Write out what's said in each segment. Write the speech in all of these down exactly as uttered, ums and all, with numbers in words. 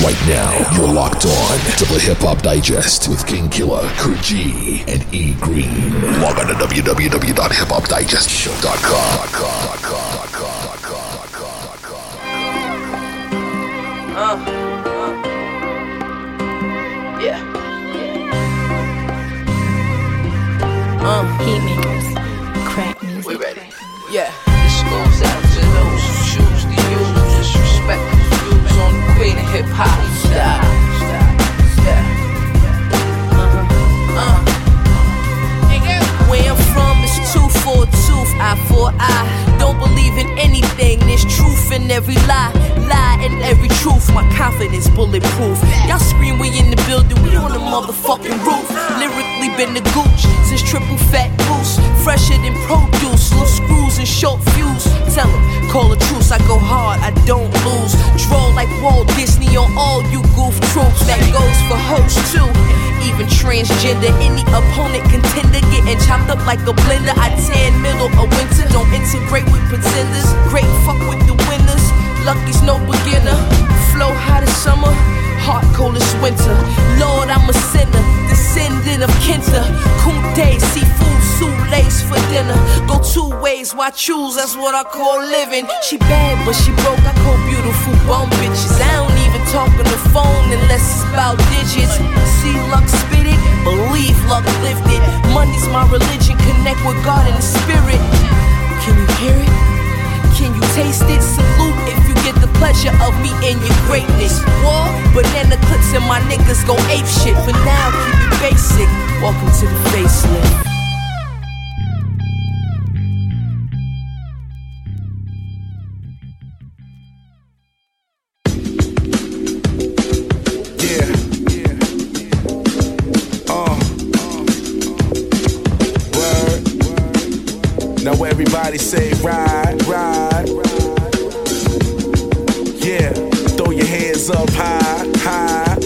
Right now, you're locked on to the Hip Hop Digest with King Killer, Kurt G, and E Green. Log on to w w w dot hip hop digest show dot com. Uh, uh, yeah. Uh, Heat makers, crack music. we ready. Yeah. This goes out to those who choose to use disrespectful views on the queen of hip hop style. Yeah. Uh-huh. Uh. Where I'm from is two for a tooth, eye for eye. Don't believe in anything, there's truth in every lie. Lie in every truth, my confidence bulletproof. Y'all scream we in the building, we on the motherfucking roof. Lyrically been the gooch since triple fat goose. Fresher than produce, little screws and short fuse. Tell 'em, call a truce, I go hard, I don't lose. Draw like Walt Disney on all you goof troops. That goes for hosts too, even transgender. Any opponent contender getting chopped up like a blender. I tan middle of winter, don't integrate with pretenders. Great fuck with the winners, lucky's no beginner. Flow hot as summer, heart cold as winter. Lord, I'm a sinner, descendant of Kenta. Kunde, seafood, souffles for dinner. Go two ways, why choose? That's what I call living. She bad, but she broke. I call beautiful bum bitches. I don't even talk on the phone unless it's about digits. See luck spit it, believe luck lived it. Money's my religion, connect with God in the spirit. Can you hear it? Can you taste it? Salute if you get the pleasure of me and your greatness. War, banana clips and my niggas go ape shit. For now, keep it basic. Welcome to the facelift. Everybody say ride, ride. Yeah, throw your hands up high, high.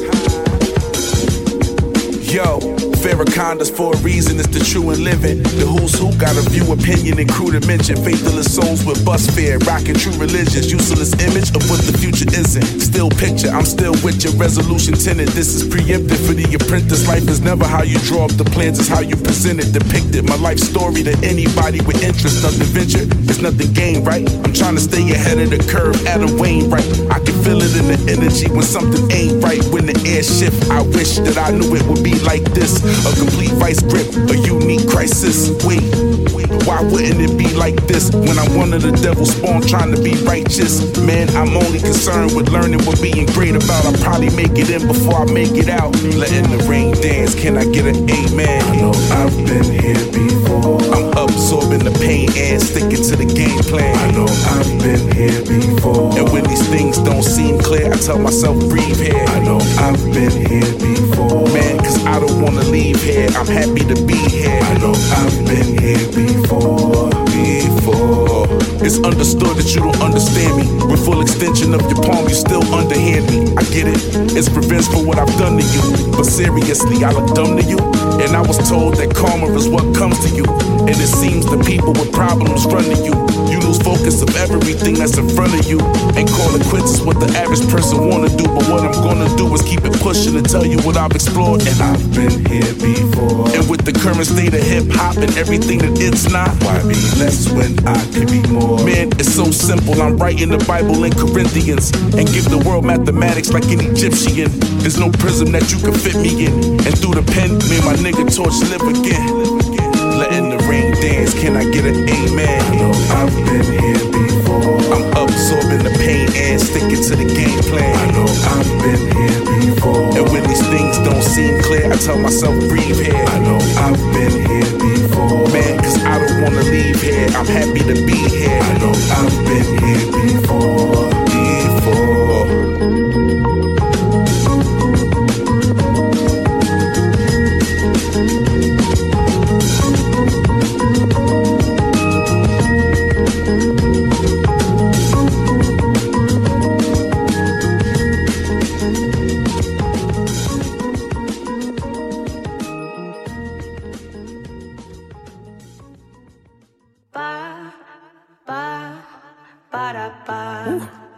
Yo, Farrakhanda's for a reason, it's the true and living. The who's who got a view, opinion, and crew to mention. Faithless souls with bus fare, rocking true religions. Useless image of what the future isn't. Still picture, I'm still with your resolution tenant. This is preemptive for the apprentice. Life is never how you draw up the plans, it's how you present it, depict it. My life story to anybody with interest. Nothing venture, it's nothing gained, right? I'm trying to stay ahead of the curve, Adam Wayne, right? I can feel it in the energy when something ain't right. When the air shift, I wish that I knew it would be like this. A complete vice grip, a unique crisis. Wait, why wouldn't it be like this? When I'm one of the devil's spawn trying to be righteous. Man, I'm only concerned with learning what being great about. I'll probably make it in before I make it out. Letting the rain dance, can I get an amen? I know I've been here before. I'm absorbing the pain and sticking to the game plan. I know I've been here before. And when these things don't seem clear, I tell myself breathe here. I know I've been here before. Man, cause I don't wanna leave here, I'm happy to be here. I know I've been here before, before. It's understood that you don't understand me. With full extension of your palm, you still underhand me. I get it, it's revenge for what I've done to you. But seriously, I look dumb to you. And I was told that karma is what comes to you. And it seems the people with problems run to you. You lose focus of everything that's in front of you. And call it quits is what the average person wanna do. But what I'm gonna do is keep it pushing and tell you what I've explored. And I've been here before. And with the current state of hip hop and everything that it's not, why be less when I could be more? Man, it's so simple. I'm writing the Bible in Corinthians and give the world mathematics like an Egyptian. There's no prism that you can fit me in. And through the pen, made my nigga torch live again. Letting the rain dance, can I get an amen? I know I've been here before. I'm absorbing the pain and sticking to the game plan. I know I've been here before. And when these things don't seem clear, I tell myself breathe here. I know I've been here before. Man, cause I don't wanna leave here, I'm happy to be here. I know I've been here before, before. Ba, ba, ba-da-ba.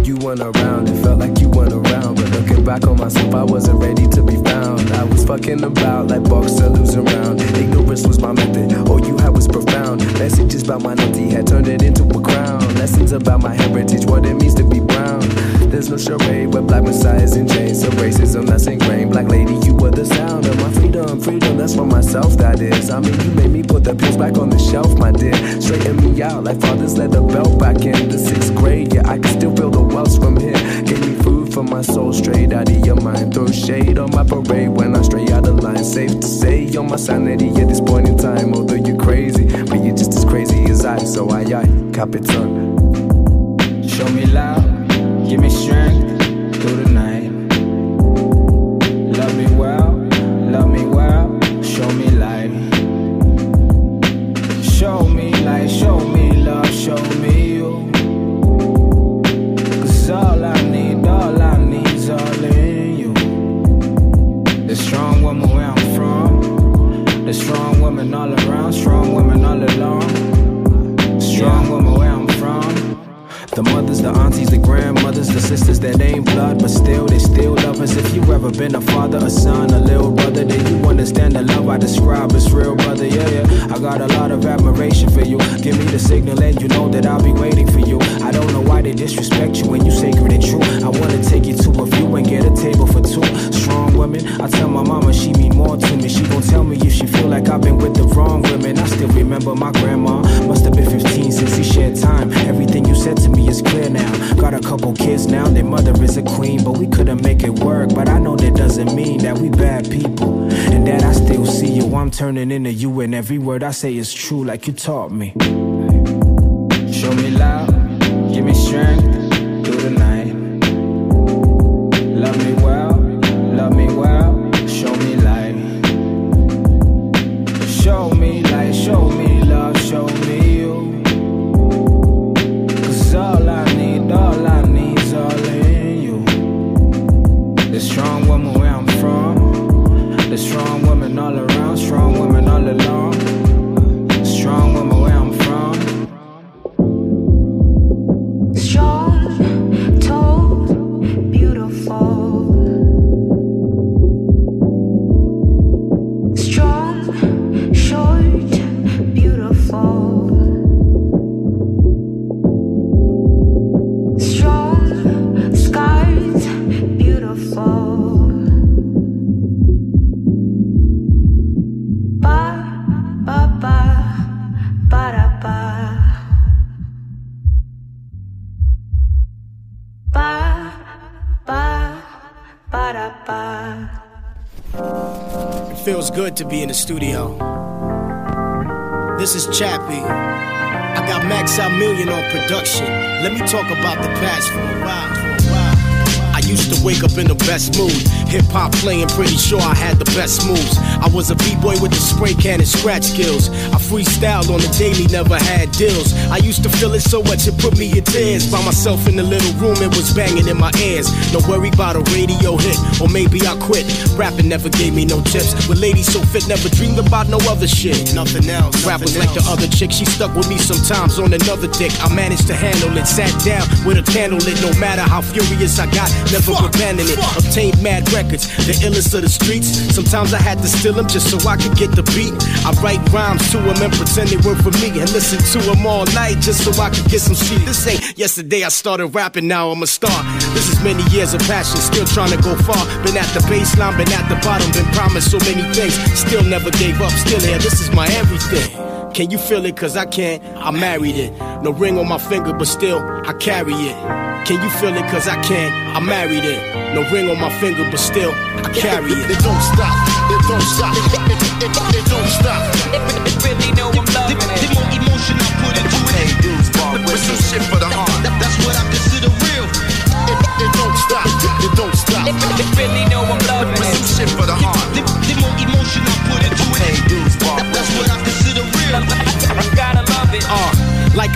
you weren't around, it felt like you weren't around. But looking back on myself, I wasn't ready to be found. I was fucking about like boxer losing round. Ignorance was my method, all you had was profound. Messages about my naughty head turned it into a crown. Lessons about my heritage, what it means to be brown. There's no charade where black messiahs in chains. So racism that's ingrained. Black lady, you were the sound of my freedom. Freedom that's for myself, that is. I mean, you made me put the pills back on the shelf, my dear. Straighten me out like fathers let the belt back in the sixth grade. Yeah, I can still feel the wells from here. Gave me food for my soul, straight out of your mind. Throw shade on my parade when I stray out of line. Safe to say, you're my sanity at this point in time. Although you're crazy, but you're just as crazy as I. So I, I, Capitan. Show me love, give me strength through the night. Love me well, love me well, show me light. Show me light, show me love, show me you. Cause all I need, all I need's all in you. The strong woman where I'm from, the strong woman all around, strong woman all along. Strong woman where I'm from. The mothers, the aunties, the grandmothers, the sisters that ain't blood, but still, they still love us. If you ever been a father, a son, a little brother, then you understand the love I describe as real, brother, yeah, yeah. I got a lot of admiration for you. Give me the signal and you know that I'll be waiting for you. I don't know why they disrespect you when you sacred and true. I wanna take you to a view and get a table for two. Strong women, I tell my mama she mean more to me. She gon' tell me if she feel like I've been with the wrong women. I still remember my grandma, must have been fifteen since we shared time. Everything you said to me is clear now. Got a couple kids now, their mother is a queen, but we couldn't make it work. But I know that doesn't mean that we bad people, and that I still see you. I'm turning into you, and every word I say is true, like you taught me. Show me love, give me strength through the night. Love me well, love me well, show me light. Show me light, show me love, show me you. All I need, all I need's all in you. The strong woman where I'm from, the strong woman all around, strong woman all along. Strong woman where I'm from. Strong, tall, beautiful. Strong, short, beautiful. Feels good to be in the studio. This is Chappie. I got Max Out Million on production. Let me talk about the past for a while. For a while. I used to wake up in the best mood. Hip hop playing, pretty sure I had the best moves. I was a b-boy with the spray can and scratch skills. I freestyled on the daily, never had deals. I used to feel it so much it put me in tears. By myself in the little room, it was banging in my ears. No worry about a radio hit, or maybe I quit. Rapping never gave me no tips. With ladies so fit, never dreamed about no other shit. Nothing else. Rap was like the other chick, she stuck with me sometimes on another dick. I managed to handle it, sat down with a candle lit. No matter how furious I got, never abandoned it. Obtained mad records, the illest of the streets. Sometimes I had to steal them just so I could get the beat. I write rhymes to them and pretend they were for me, and listen to them all night just so I could get some sleep. This ain't yesterday I started rapping, now I'm a star. This is many years of passion, still trying to go far. Been at the baseline, been at the bottom, been promised so many things. Still never gave up, still here, this is my everything. Can you feel it? Cause I can't, I married it. No ring on my finger, but still, I carry it. Can you feel it? Cause I can't, I married it. No ring on my finger, but still, I carry it. It don't stop, it don't stop, it, it, it, it don't stop. It really know I'm loving it. The more emotion I put into it. Hey, dudes, Bob, with some shit for the heart. That's what I consider real. It, it don't stop, it don't stop. It really know I'm loving it. With some shit for the heart. The, the more emotion I put into it. Hey, dudes, Bob, that's what I consider real. I gotta love it. Uh, like I said,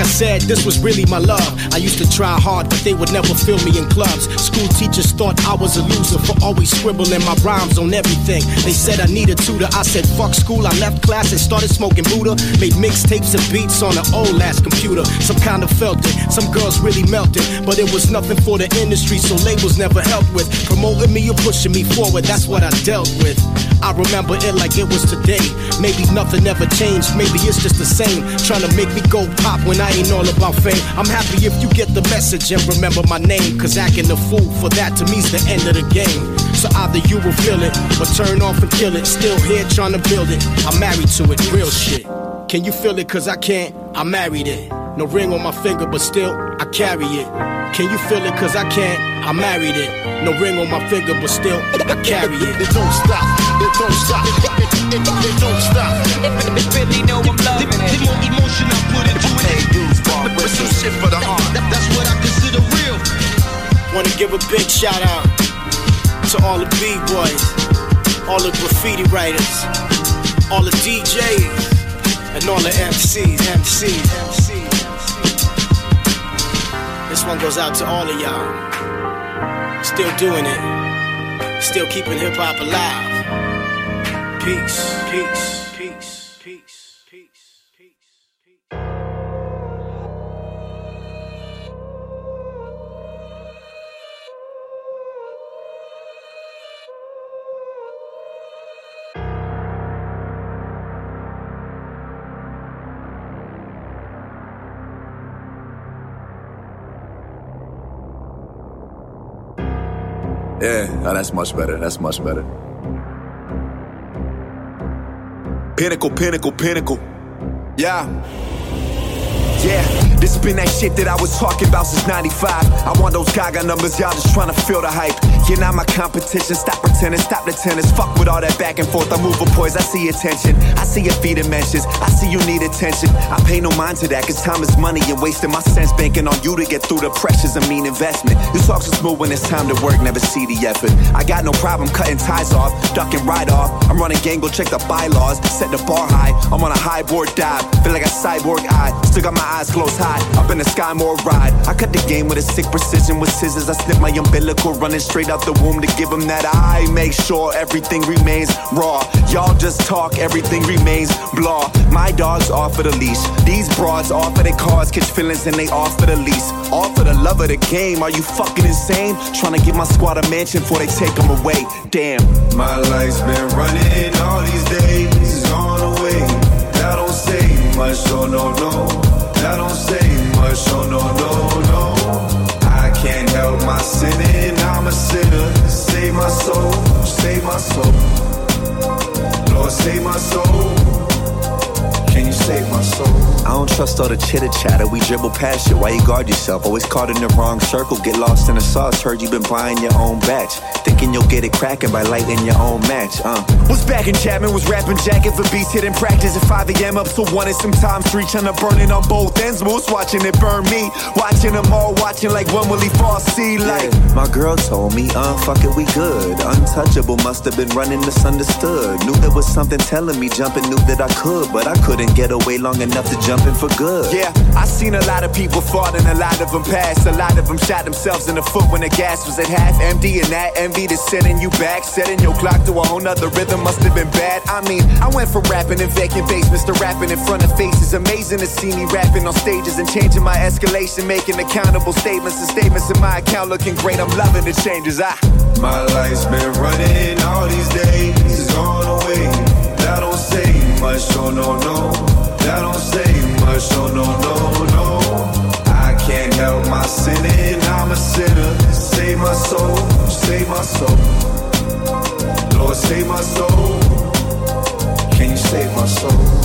this was really my love. I used to try hard, but they would never feel me in clubs. School teachers thought I was a loser for always scribbling my rhymes on everything. They said I needed tutor. I said fuck school. I left class and started smoking Buddha. Made mixtapes and beats on an old ass computer. Some kind of felt it. Some girls really melted, but it was nothing for the industry, so labels never helped with promoting me or pushing me forward. That's what I dealt with. I remember it like it was today. Maybe nothing ever changed. Maybe it's just the same. Trying to make me go pop when I ain't all about fame. I'm happy if you get the message and remember my name, cause acting a fool for that to me's the end of the game. So either you will feel it or turn off and kill it. Still here trying to build it. I'm married to it, real shit. Can you feel it? Cause I can't. I married it. No ring on my finger, but still I carry it. Can you feel it? Cause I can't. I married it. No ring on my finger, but still I carry it. It don't stop. It don't stop. It, it, it, it don't stop. They really know I'm loving it. The more emotion I put into it, hey, dudes, bar, with some shit for the heart. That, that's what I consider real. Wanna give a big shout out to all the B-boys, all the graffiti writers, all the D Js, and all the M Cs, M Cs, M Cs. This one goes out to all of y'all. Still doing it. Still keeping hip-hop alive. Peace, peace, peace, peace, peace, peace. Yeah, oh, that's much better. That's much better. Pinnacle, pinnacle, pinnacle. Yeah. Yeah, this been that shit that I was talking about since ninety-five. I want those Gaga numbers, y'all just trying to feel the hype. You're not my competition, stop pretending, stop the tennis. Fuck with all that back and forth, I move a poise, I see attention. I see your feet dimensions, I see you need attention. I pay no mind to that, cause time is money and wasting my sense banking on you to get through the pressures of mean investment. You talk so smooth when it's time to work, never see the effort. I got no problem cutting ties off, ducking right off. I'm running game, go check the bylaws, set the bar high. I'm on a high board dive, feel like a cyborg eye. Still got my eyes closed high, up in the sky more ride. I cut the game with a sick precision with scissors. I snip my umbilical, running straight out the womb to give them that I make sure everything remains raw. Y'all just talk, everything remains blah. My dog's off of the leash, these broads off of their cars, catch feelings and they off for the lease. All for the love of the game, are you fucking insane? Trying to give my squad a mansion before they take them away, damn. My life's been running all these days, gone away. That don't say much, oh no, no. That don't say much, oh no, no, no. I can't help my sinning, I'm a sinner. Save my soul, save my soul. Lord, save my soul. Can you save my soul? I don't trust all the chitter chatter, we dribble past you. Why you guard yourself? Always caught in the wrong circle, get lost in the sauce. Heard you been buying your own batch, thinking you'll get it cracking by lighting your own match. Uh. Was back in Chapman, was rapping jacket for beats, hitting practice at five a.m. up till one and sometimes three, trying to burn it on both ends. Moose watching it burn me, watching them all, watching like when will he fall see like. Yeah. My girl told me, uh, fuck it, we good. Untouchable, must have been running misunderstood. Knew there was something telling me jumping, knew that I could, but I couldn't get away long enough to jump in for good. Yeah, I seen a lot of people fall and a lot of them pass. A lot of them shot themselves in the foot when the gas was at half empty, and that envy that's sending you back, setting your clock to a whole nother rhythm must have been bad. I mean, I went from rapping in vacant basements to rapping in front of faces. Amazing to see me rapping on stages and changing my escalation, making accountable statements and statements in my account looking great. I'm loving the changes. I My life's been running all these days, gone away. That don't say much, oh no, no. That don't say much, oh no, no, no. I can't help my sinning, I'm a sinner. Save my soul, save my soul. Lord, save my soul. Can you save my soul?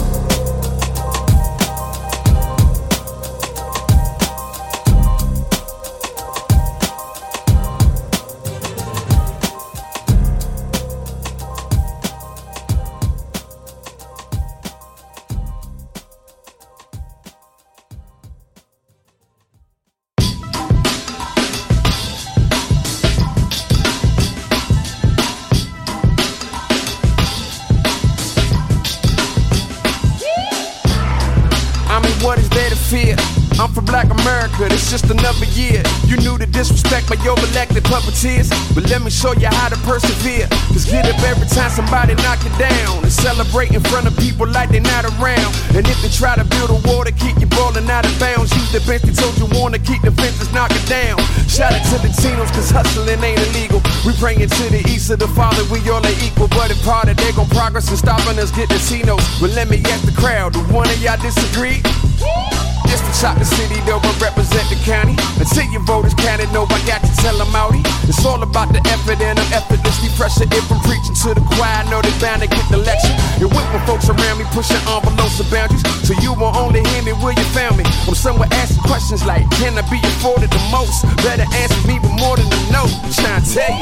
America, it's just another year. You knew the disrespect by your elected puppeteers, but let me show you how to persevere. Just get up every time somebody knock it down and celebrate in front of people like they're not around. And if they try to build a wall to keep you ballin' out of bounds, use the bench they told you want to keep the fences knocking down. Shout out to the Latinos, cause hustling ain't illegal. We praying to the east of the Father, we all are equal. But if part of they gon' progress and stopping us get the C-notes. Well, let me ask the crowd, do one of y'all disagree? Just to chop the city, though I represent the county. Until your voters counted, no, I got to tell them outie. It's all about the effort and I'm effortlessly pressure. If I'm preaching to the choir, know they bound to get the lecture. You're with my folks around me, pushing envelopes and boundaries. So you won't only hear me where you found me. I'm somewhere asking questions like, can I be afforded the most? Better answer me with more than a no. I'm trying to tell you.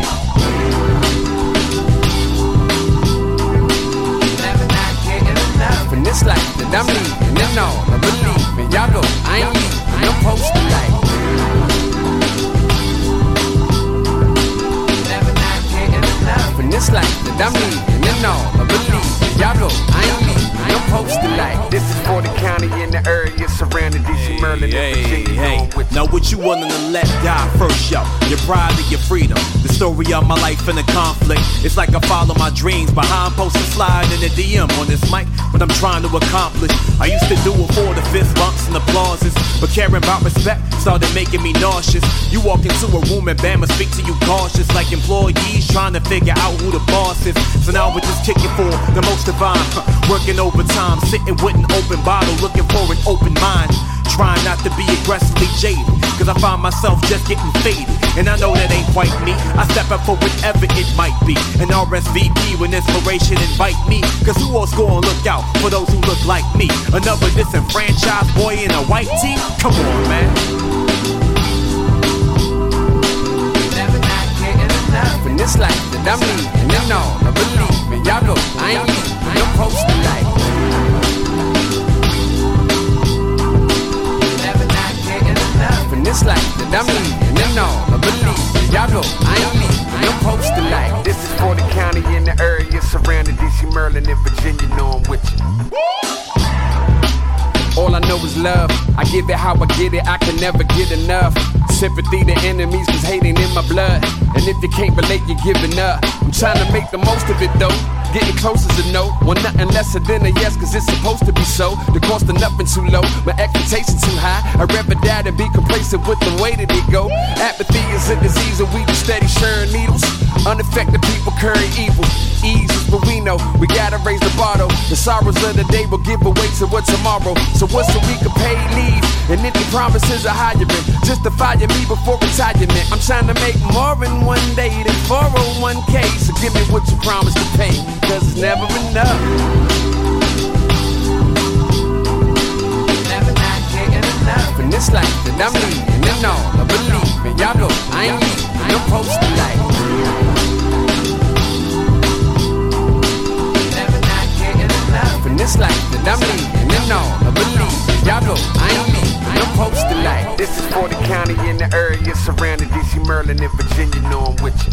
In this life that I'm leaving, and all I believe in. Y'all go, I ain't leaving, I'm posted like. In this life that I'm leaving, and all I believe in. Y'all go, I ain't leaving, I'm posted like. This is for the county in the area surrounding D C, Maryland, and Virginia. Hey, hey. Now what you willing to let die first, yo? Your pride and your freedom. The story of my life in the conflict. It's like I follow my dreams, but how I'm supposed to slide in the D M on this mic, what I'm trying to accomplish. I used to do it for the fist bumps and applauses, but caring about respect started making me nauseous. You walk into a room and Bama speak to you cautious, like employees trying to figure out who the boss is. So now we're just kicking for the most divine, working overtime, sitting with an open bottle, looking for an open mind. Trying not to be aggressively jaded, cause I find myself just getting faded. And I know that ain't quite me. I step up for whatever it might be. An R S V P when inspiration invite me. Cause who else gonna look out for those who look like me? Another disenfranchised boy in a white tee? Come on, man. Never not getting enough. In this life that I'm leaving, and all I believe in. Y'all go, I ain't leaving, I'm posted like. In this life that I'm leaving, and all I believe. Y'all go, I ain't leaving, I'm posted like. This is for the county in the area surrounding D C, Maryland, and Virginia. Know I'm with you. All I know is love. I give it how I get it, I can never get enough. Sympathy to enemies, cause hate ain't in my blood. And if you can't relate, you're giving up. I'm trying to make the most of it though. Getting closer to no, want nothing lesser than a yes, cause it's supposed to be so. The cost of nothing too low, my expectations too high. I'd rather die than be complacent with the way that it go. Apathy is a disease and we just steady sharing needles. Unaffected people curry evil. Easy, but we know we gotta raise the bar though. The sorrows of the day will give away to what tomorrow. So what's a week of paid leave? And empty promises of hiring. Justifying me before retirement. I'm trying to make more in one day than four oh one k. So give me what you promised to pay, cause it's never enough. Never not getting enough. In this life that I'm leaving, and all I believe in. Y'all go, I ain't leaving, I'm posted like. Never not getting enough. In this life that I'm leaving, and all I believe. Y'all go, I ain't leaving, I'm posted like. This is for the county in the area surrounding D C, Maryland, and Virginia. Know I'm with you.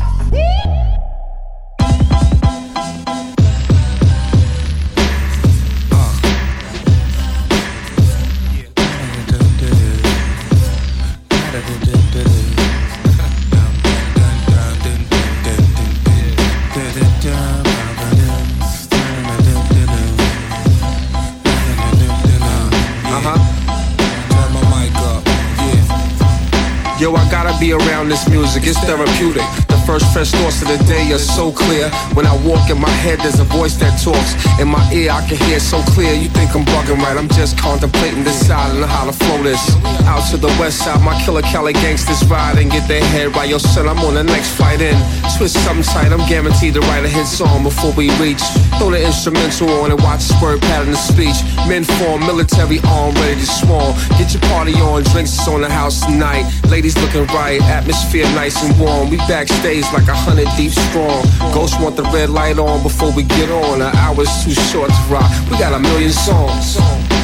Yo, I gotta be around this music, it's therapeutic. The first fresh thoughts of the day are so clear. When I walk in my head, there's a voice that talks. In my ear, I can hear so clear. You think I'm bugging, right? I'm just contemplating this side and how to flow this. Out to the west side, my Killer Cali gangsters ride and get their head right. Yo, son, I'm on the next flight in. Twist something tight, I'm guaranteed to write a hit song before we reach. Throw the instrumental on and watch the word pattern of speech. Men form, military arm, ready to swarm. Get your party on, drinks is on the house tonight. Ladies looking right, atmosphere nice and warm. We backstage like a hundred deep strong. Ghosts want the red light on before we get on. An hour's too short to rock. We got a million songs.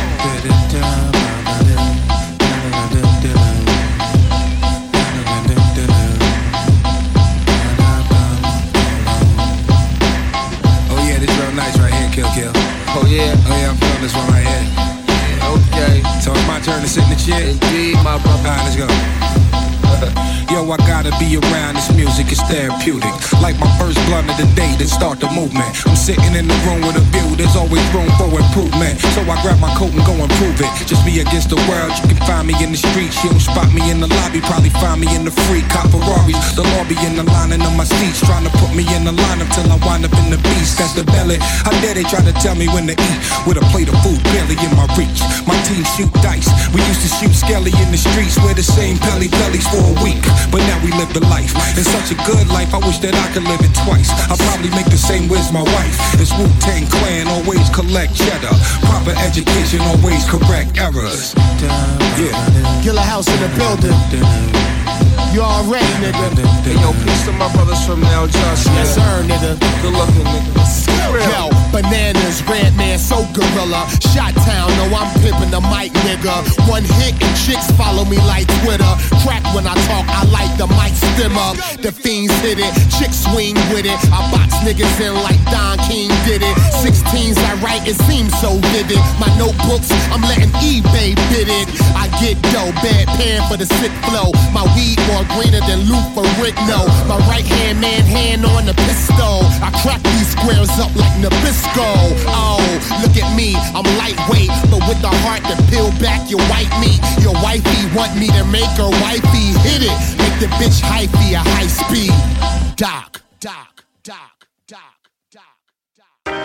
Oh yeah, this real nice right here, Kill Kill. Oh yeah, oh yeah, I'm feeling this one right here. Okay, so it's my turn to sit in the chair. Indeed, my my brother. Alright, let's go. Yo, I gotta be around this music, it's therapeutic. Like my first blunt of the day to start the movement. I'm sitting in the room with a view, there's always room for improvement. So I grab my coat and go and prove it. Just me against the world, you can find me in the streets. You don't spot me in the lobby, probably find me in the free cop Ferraris. The lobby in the lining of my seats, trying to put me in the lineup till I wind up in the beast. That's the belly. How dare they try to tell me when to eat? With a plate of food barely in my reach. My team shoot dice. We used to shoot skelly in the streets, wear the same pelly bellies for a week. But now we live the life. It's such a good life, I wish that I could live it twice. I'll probably make the same with my wife. It's Wu-Tang Clan, always collect cheddar. Proper education, always correct errors. Yeah. Killer House in the building. You already, nigga. Hey, yo, peace to my brothers from Now Just. Yes, sir, nigga. Good looking, nigga. Yo, bananas, red man, so gorilla. Shot town, no, I'm pimping the mic, nigga. One hit and chicks follow me like Twitter. Crack when I talk, I like the mic stimmer. The fiends hit it, chicks swing with it. I box niggas in like Don King did it. Sixteens I write, it seems so vivid. My notebooks, I'm letting eBay bid it. I get dough, bad pan for the sick flow. My weed more greener than Lou for Rick, no. My right hand man, hand on the pistol. I crack these squares up like Nabisco. Oh, look at me, I'm lightweight, but with the heart to peel back your white meat. Your wifey want me to make her wifey hit it. Make the bitch hyphy a high speed. Doc, doc, doc, doc, doc, doc.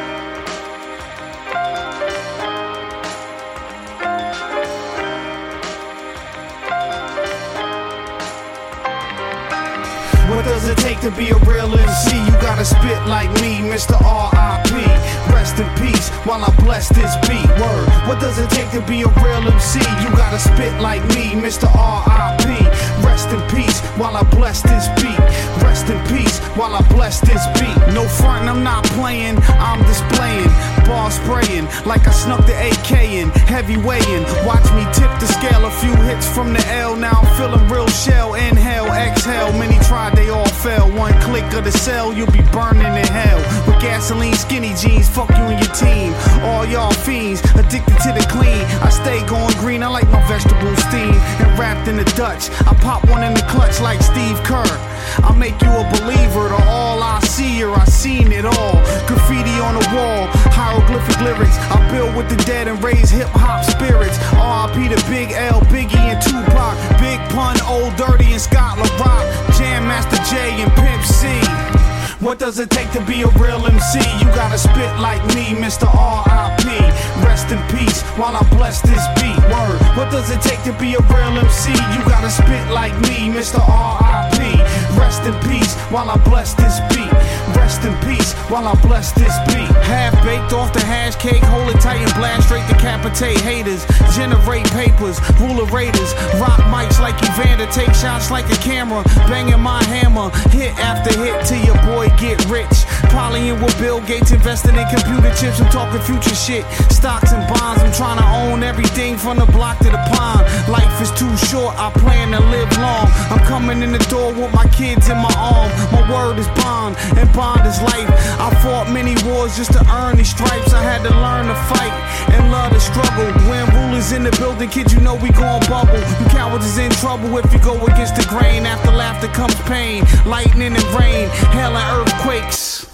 What does it take to be a real M C? You gotta spit like me, Mister R I P Rest in peace while I bless this beat. Word. What does it take to be a real M C? You gotta spit like me, Mister R I P Rest in peace while I bless this beat. Rest in peace while I bless this beat. No frontin', I'm not playing, I'm displaying. Ball spraying like I snuck the A K in. Heavy weighing, watch me tip the scale. A few hits from the L, now I'm feeling real shell. Inhale, exhale, many tried, they all fail. One click of the cell, you'll be burning in hell. With gasoline, skinny jeans, fuck you and your team. All y'all fiends, addicted to the clean. I stay going green, I like my vegetables steamed and wrapped in the Dutch. I pop one in the clutch like Steve Kerr. I make you a believer to all I see or I seen it all. Graffiti on the wall, hieroglyphic lyrics. I build with the dead and raise hip hop spirits. R I P to Big L, Biggie and Tupac. Big Pun, Old Dirty and Scott LaRock. Jam Master J and Pimp C. What does it take to be a real M C? You gotta spit like me, Mister R I P Rest in peace while I bless this beat. Word. What does it take to be a real M C? You gotta spit like me, Mister R I P Rest in peace while I bless this beat. Rest in peace while I bless this beat. Half baked off the hash cake, hold it tight and blast straight, decapitate haters. Generate papers, ruler raiders. Rock mics like Evander, take shots like a camera. Banging my hammer, hit after hit till your boy get rich. Polying with Bill Gates, investing in computer chips. I'm talking future shit, stocks and bonds. I'm trying to own everything from the block to the pond. Life is too short, I plan to live long. I'm coming in the door with my kids in my arm. My word is bond, and bond is life. I fought many wars just to earn these stripes. I had to learn to fight and love to struggle. When rulers in the building, kid, you know we gon' bubble. You cowards is in trouble if you go against the grain. After laughter comes pain, lightning and rain, hail and earthquakes.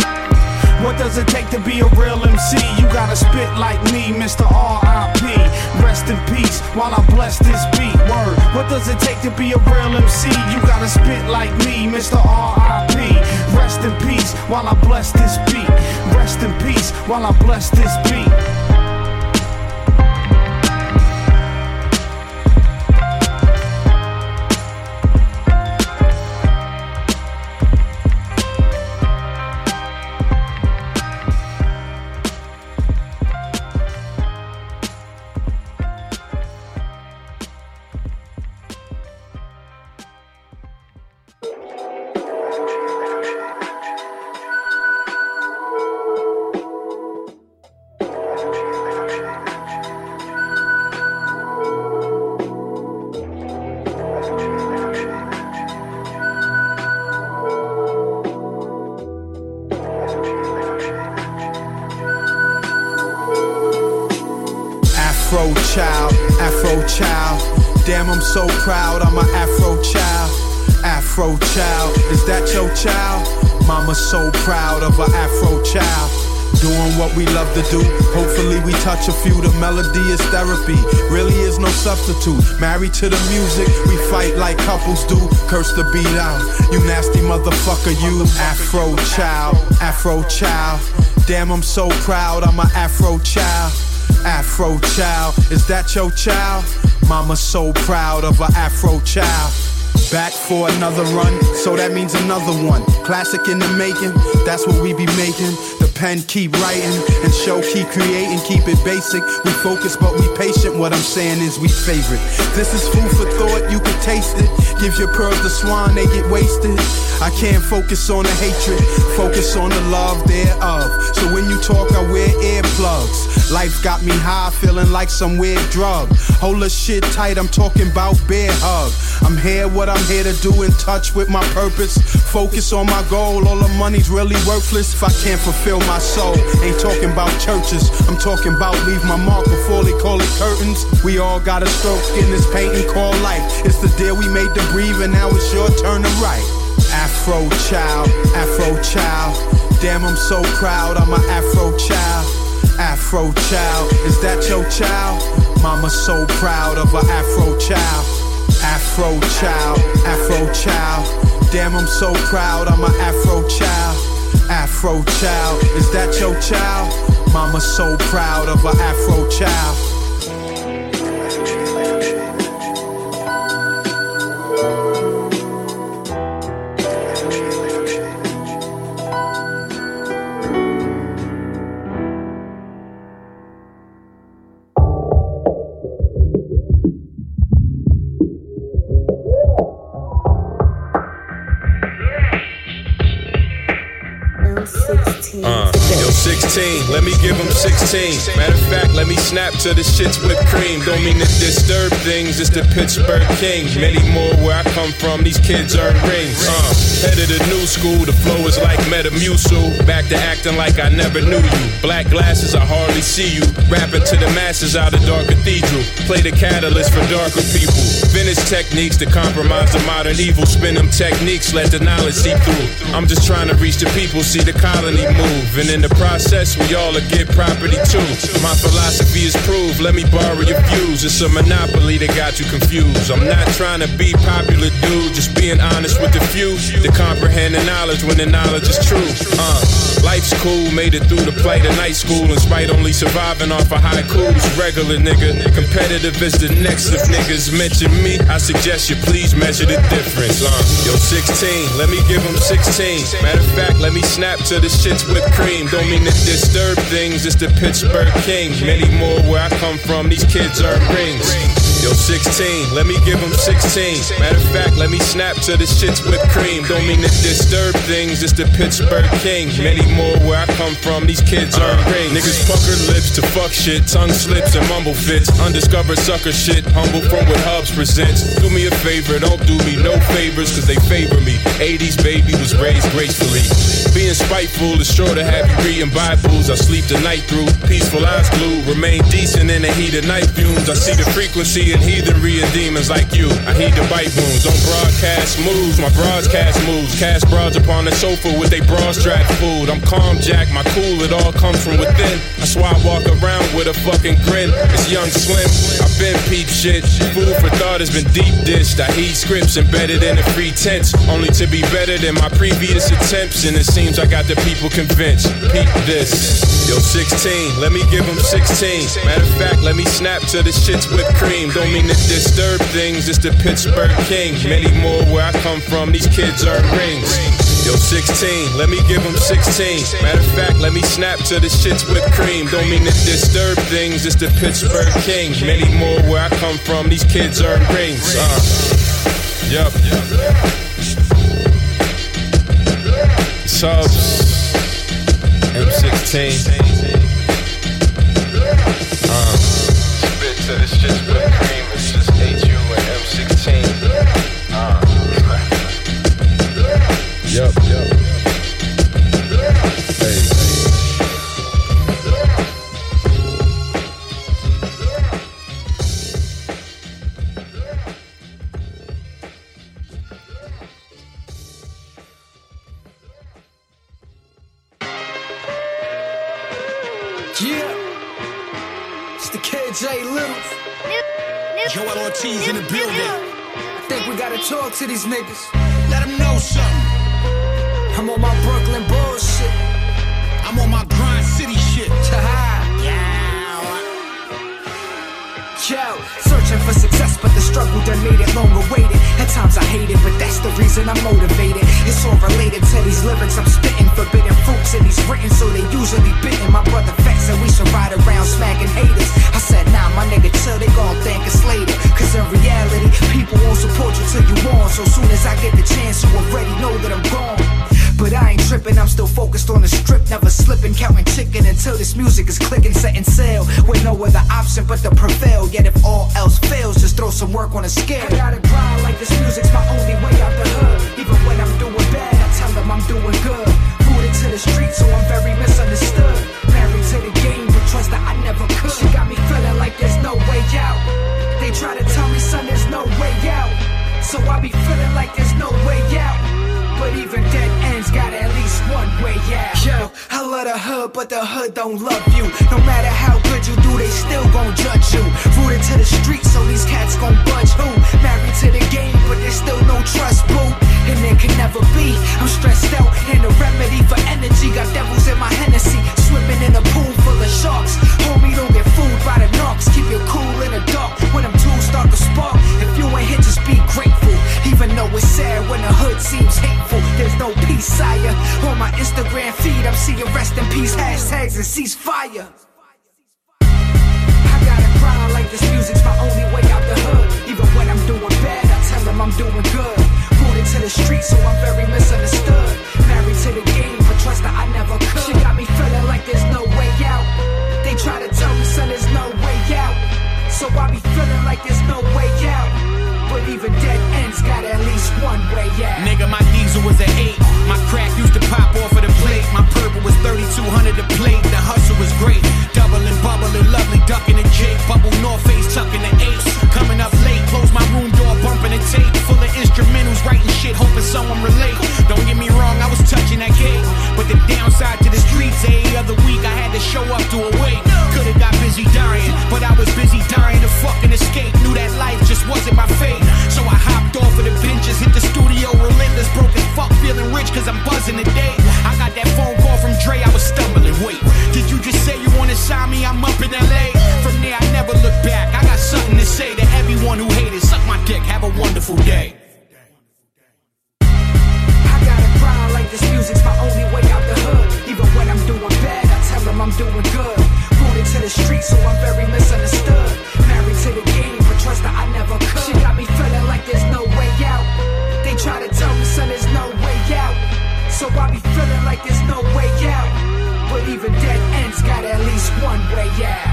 What does it take to be a real M C? You gotta spit like me, Mister R I P Rest in peace while I bless this beat. Word. What does it take to be a real M C? You gotta spit like me, Mister R I P Rest in peace while I bless this beat. Rest in peace while I bless this beat. Damn, I'm so proud, I'm an Afro child. Afro child, is that your child? Mama's so proud of an Afro child. Doing what we love to do. Hopefully we touch a few. The melody is therapy. Really is no substitute. Married to the music, we fight like couples do. Curse the beat out. You nasty motherfucker, you. Afro child, Afro child. Damn, I'm so proud, I'm an Afro child. Afro child, is that your child? Mama's so proud of an Afro child. Back for another run, so that means another one. Classic in the making, that's what we be making. The pen keep writing, and show keep creating. Keep it basic, we focus but we patient. What I'm saying is we favorite. This is food for thought, you can taste it. Give your pearls to swine, they get wasted. I can't focus on the hatred, focus on the love thereof. So when you talk, I wear earplugs. Life got me high, feeling like some weird drug. Hold the shit tight, I'm talking about bear hug. I'm here, what I'm here to do, in touch with my purpose. Focus on my goal, all the money's really worthless if I can't fulfill my soul. Ain't talking about churches, I'm talking about leave my mark before they call it curtains. We all got a stroke in this painting called life. It's the deal we made to breathe, and now it's your turn to write. Afro child, Afro child. Damn, I'm so proud, I'm an Afro child. Afro child, is that your child? Mama's so proud of an Afro child. Afro child, Afro child. Damn, I'm so proud, I'm an Afro child. Afro child, is that your child? Mama's so proud of an Afro child. Uh, yo, sixteen, let me give him sixteen. Matter of fact, let me snap to the shits with cream. Don't mean to disturb things, it's the Pittsburgh Kings. Many more where I come from, these kids earn rings. Uh, head of the new school, the flow is like Metamucil. Back to acting like I never knew you. Black glasses, I hardly see you. Rapping to the masses out of Dark Cathedral. Play the catalyst for darker people. Vintage techniques to compromise the modern evil. Spin them techniques, let the knowledge seep through. I'm just trying to reach the people, see the colony move. And in the process, we all get property too. My philosophy is proved, let me borrow your views. It's a monopoly that got you confused. I'm not trying to be popular, dude, just being honest with the few. To comprehend the knowledge when the knowledge is true. Uh, life's cool, made it through the plight of night school. In spite only surviving off of haikus. Regular nigga, competitive is the next. If niggas mention me, I suggest you please measure the difference. Uh, yo, sixteen, let me give them sixteen. Matter of fact, let me snap to the shits with cream. Don't mean to disturb things, it's the Pittsburgh Kings. Many more where I come from, these kids earn rings. Yo, sixteen, let me give them sixteen. Matter of fact, let me snap to the shits with cream. Don't mean to disturb things, it's the Pittsburgh Kings. Many more where I come from, these kids earn rings. Niggas pucker lips to fuck shit, tongue slips and mumble fits. Undiscovered sucker shit, humble from what Hubs presents. Do me a favor, don't do me no favors, cause they favor me. eighties baby was raised gracefully. Being spiteful is sure to have you reading Bibles. I sleep the night through, peaceful eyes glued. Remain decent in the heat of night fumes. I see the frequency in heathenry and demons like you. I heed the bite wounds, don't broadcast moves. My broadcast moves, cast broads upon the sofa with they broad strap food. I'm calm, Jack, my cool, it all comes from within. That's why I walk around with a fucking grin. It's young Slim, I've been peep shit. Food for thought has been deep dished. I heed scripts embedded in a free tense, only to be better than my previous attempts. And it seems I got the people convinced. Peep this. Yo, sixteen, let me give them sixteen. Matter of fact, let me snap to the shits with cream. Don't mean to disturb things, it's the Pittsburgh Kings. Many more where I come from, these kids earn rings. Yo, sixteen, let me give them sixteen. Matter of fact, let me snap to the shits with cream. Don't mean to disturb things, it's the Pittsburgh Kings. Many more where I come from, these kids earn rings. Uh, yup. Subs, M sixteen. Uh, spit to the shits with cream. It's just H U and M sixteen. Uh. Yup, yup. Hey. Yeah, it's the K J Little. Joel Ortiz in the building. I think we gotta talk to these niggas. Let them know something. I'm on my Brooklyn bullshit. I'm on my grind city shit. Yo, searching for success, but the struggle done made it long awaited. At times I hate it, but that's the reason I'm motivated. It's all related to these lyrics I'm spitting. Forbidden fruits in these written, so they usually bitten. My brother Fats said we should ride around smacking haters. I said, nah, my nigga, chill, they gon' think it's later. Cause in reality, people won't support you till you on. So soon as I get the chance, you already know that I'm gone. But I ain't tripping, I'm still focused on the strip, never slipping, counting chicken until this music is clicking, setting sail, with no other option but to prevail. Yet if all else fails, just throw some work on a scale. I gotta grind like this music's my only way out the hood. Even when I'm doing bad, I tell them I'm doing good. Rooted to the streets, so I'm very misunderstood. Married to the game, but trust that I never could. She got me feeling like there's no way out. They try to tell me, son, there's no way out. So I be feeling like there's no way out. But even dead ends got at least one way out. Yo, I love the hood, but the hood don't love you. No matter how good you do, they still gon' judge you. Rooted to the streets, so these cats gon' budge who? Married to the game, but there's still no trust, boo. And there can never be. I'm stressed out, and a remedy for energy. Got devils in my Hennessy, swimming in a pool full of sharks. Homie, don't get fooled by the knocks. Keep your cool in the dark when them tools start to spark. If you ain't hit, just be grateful. Even though it's sad when the hood seems hateful, there's no peace, sire. On my Instagram feed, I'm seeing rest in peace hashtags and ceasefire. I gotta grind like this music's my only way out the hood. Even when I'm doing bad, I tell them I'm doing good. Rooted to the streets, so I'm very misunderstood. Married to the game, but trust that I never could. She got me feeling like there's no way out. They try to tell me, son, there's no way out. So I be feeling like there's no way out. But even dead ends got at least one way out. Nigga, my diesel was an eight. My crack used to pop off of the plate. My purple was thirty-two hundred a plate. The hustle was great. Doubling, bubbling, lovely, ducking the Jake. Bubble North Face, tucking the ace. Coming up late, close my room door, bumping the tape. Full of instrumentals, writing shit, hoping someone relate. Don't get me wrong, I was touching that gate. But the downside to the streets, every other week I had to show up to a wake. Could've got busy dying, but I was busy dying to fucking escape. Knew that life just wasn't my fate. So I hopped off of the benches, hit the studio relentless, broke as fuck, feeling rich cause I'm buzzing today. I got that phone call from Dre, I was stumbling. Wait, did you just say you wanna sign me? I'm up in L A. From there I never look back. I got something to say to everyone who hated. Suck my dick, have a wonderful day. I gotta grind like this music's my only way out the hood. Even when I'm doing bad, I tell them I'm doing good. Rooted to the streets, so I'm very misunderstood. Married to the game, but trust that I never could. She got me feeling like there's no way out. They try to tell me, son, there's no way out. So I be feeling like there's no way out. But even dead ends got at least one way out.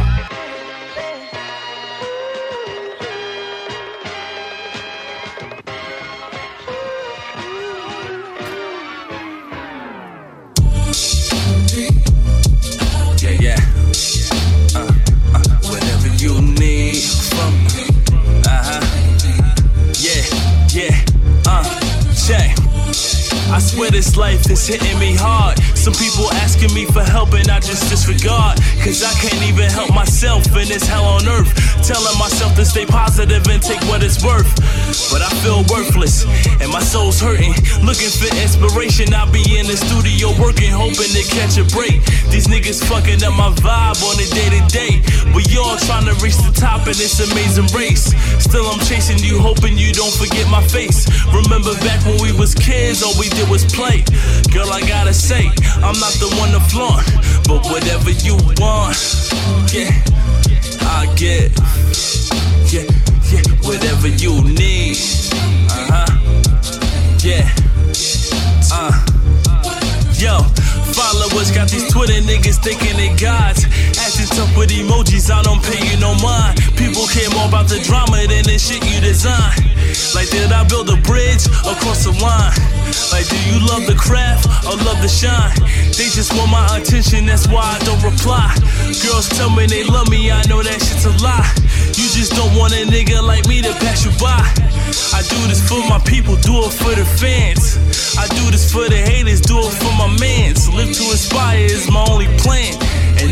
Yeah, yeah. Uh, uh, whatever you need from me. Uh-huh. Yeah, yeah. Uh, check. I swear this life is hitting me hard. Some people asking me for help and I just disregard. Cause I can't even help myself in this hell on earth. Telling myself to stay positive and take what it's worth. But I feel worthless and my soul's hurting. Looking for inspiration, I'll be in the studio working, hoping to catch a break. These niggas fucking up my vibe on a day to day. We all trying to reach the top in this amazing race. Still I'm chasing you, hoping you don't forget my face. Remember back when we was kids, all we did was play. Girl, I gotta say, I'm not the one to flaunt, but whatever you want, yeah, I get. Yeah, yeah, whatever you need. Uh-huh. Yeah. Uh. Yo, followers got these Twitter niggas thinking they gods. Acting tough with emojis, I don't pay you no mind. People care more about the drama than the shit you design. Like, did I build a bridge across the line? Like, do you love the craft or love the shine? They just want my attention, that's why I don't reply. Girls tell me they love me, I know that shit's a lie. You just don't want a nigga like me to pass you by. I do this for my people, do it for the fans. I do this for the haters, do it for my mans. Live to inspire is my only plan. And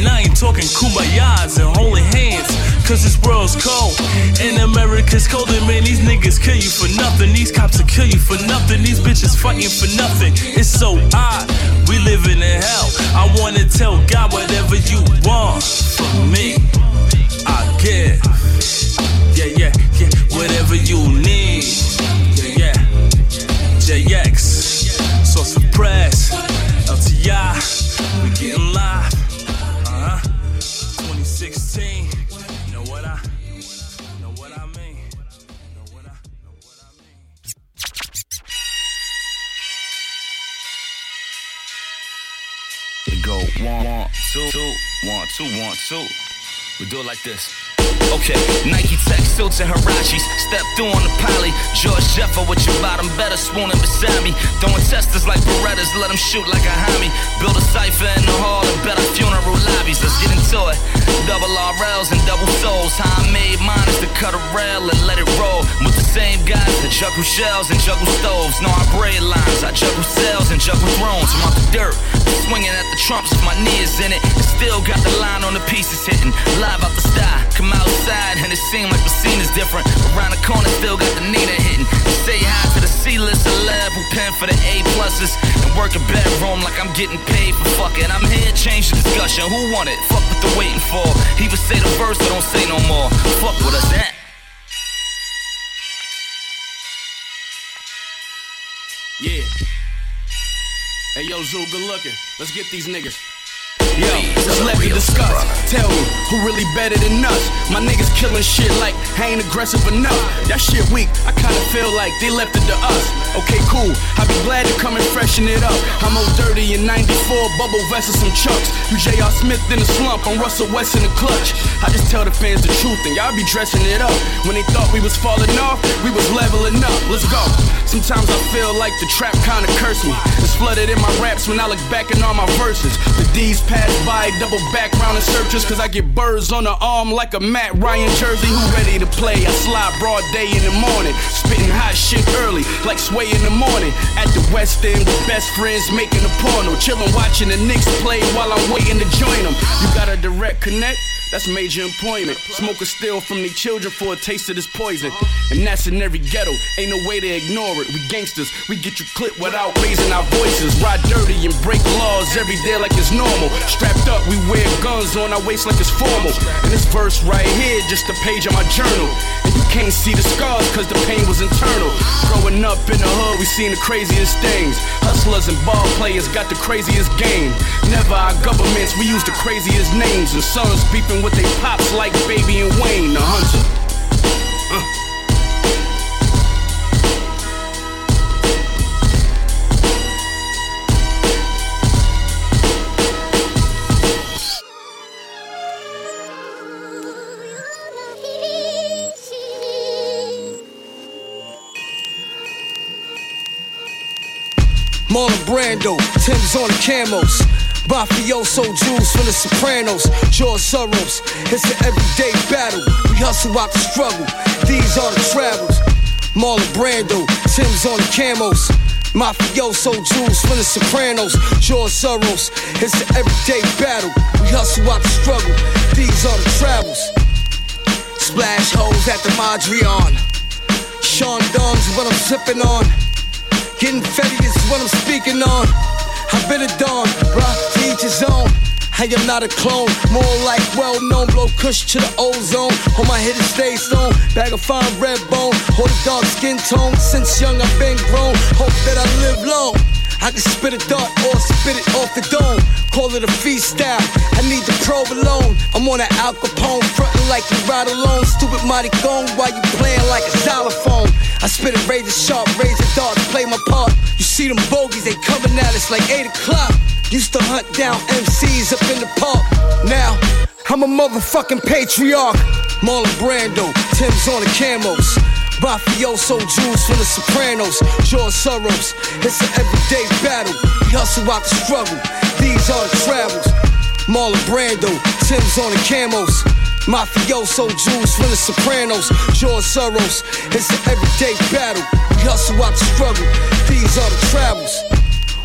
And I ain't talking kumbayas and holding hands, cause this world's cold and America's colder. Man, these niggas kill you for nothing. These cops will kill you for nothing. These bitches fighting for nothing. It's so odd, we living in hell. I wanna tell God whatever you want from me, I give. Yeah, yeah, yeah, whatever you need. Yeah, yeah, J X, Source for Press, L T I, we getting live. Uh-huh, twenty sixteen, you know what I, know what I mean, know what I, know what I mean. It go one, one, two, two, one, two, one, two. We do it like this. Okay, Nike Tech suits and Hirachis. Step through on the poly. George Jeffer with your bottom better swooning beside me. Throwing testers like Berettas, let them shoot like a homie. Build a cipher in the hall and better funeral lobbies. Let's get into it. Double R Ls and double souls. How I made mine is to cut a rail and let it roll. With the same guys that juggle shells and juggle stoves. No, I braid lines, I juggle cells and juggle thrones. I'm out the dirt, swinging at the trumps with my knees in it. And still got the line on the pieces hitting. Live out the sky, come outside and it seemed like the scene is different. Around the corner, still got the Nina hitting. Say hi to the C-list celeb who pen for the A pluses and work a bedroom like I'm getting paid for fucking. I'm here, change the discussion. Who want it? Fuck what they're waiting for. He would say the verse, but don't say no more. Fuck with us, that. Yeah. Hey, yo, Zoo, good looking. Let's get these niggas. Yo, just let me discuss. Tell me, who really better than us? My niggas killing shit like I ain't aggressive enough. That shit weak, I kinda feel like they left it to us. Okay, cool, I be glad to come and freshen it up. I'm old dirty in ninety-four, bubble vest and some chucks. You J R Smith in the slump, I'm Russell West in the clutch. I just tell the fans the truth and y'all be dressing it up. When they thought we was falling off, we was leveling up. Let's go. Sometimes I feel like the trap kinda cursed me. It's flooded in my raps when I look back in all my verses. The D's pass by, double background and searches, cause I get birds on the arm like a Matt Ryan jersey. Who ready to play? I slide broad day in the morning, spitting hot shit early, like Sway in the morning. At the West End with best friends making a porno, chillin' watching the Knicks play while I'm waiting to join them. You got a direct connect? That's major employment. Smokers steal from their children for a taste of this poison. And that's in every ghetto, ain't no way to ignore it. We gangsters, we get you clipped without raising our voices. Ride dirty and break laws every day like it's normal. Strapped up, we wear guns on our waist like it's formal. And this verse right here, just a page of my journal. And you can't see the scars cause the pain was internal. Growing up in the hood, we seen the craziest things. Hustlers and ball players got the craziest game. Never our governments, we use the craziest names. And sons beefing with they pops like Baby and Wayne, the hunter. Uh. Marlon Brando, Tim's on the camos. Mafioso Jules from the Sopranos, George Soros. It's an everyday battle. We hustle out the struggle. These are the travels. Marlon Brando, Tim's on the camos. Mafioso Jules from the Sopranos, George Soros. It's an everyday battle. We hustle out the struggle. These are the travels. Splash holes at the Mondrian. Sean Dunn's what I'm sipping on. Getting fetty is what I'm speaking on. I've been a dawn, bruh, to each his own. I am not a clone, more like well-known. Blow kush to the ozone. On my head it stays stone. Bag of fine red bone. Hold a dark skin tone. Since young I've been grown. Hope that I live long. I can spit a dart or spit it off the dome. Call it a freestyle. I need the probe alone. I'm on an Al Capone, frontin' like you ride alone. Stupid maricon, while you playing like a xylophone. I spit it razor sharp, razor darts, play my part. You see them bogeys, they coming at us like eight o'clock. Used to hunt down M Cs up in the park. Now, I'm a motherfucking patriarch. Marlon Brando, Tim's on the camos. Mafioso Jules from the Sopranos, George Soros. It's an everyday battle. We hustle out the struggle. These are the travels. Marlon Brando, Tim's on the camos. Mafioso Jules from the Sopranos, George Soros. It's an everyday battle. We hustle out the struggle. These are the travels.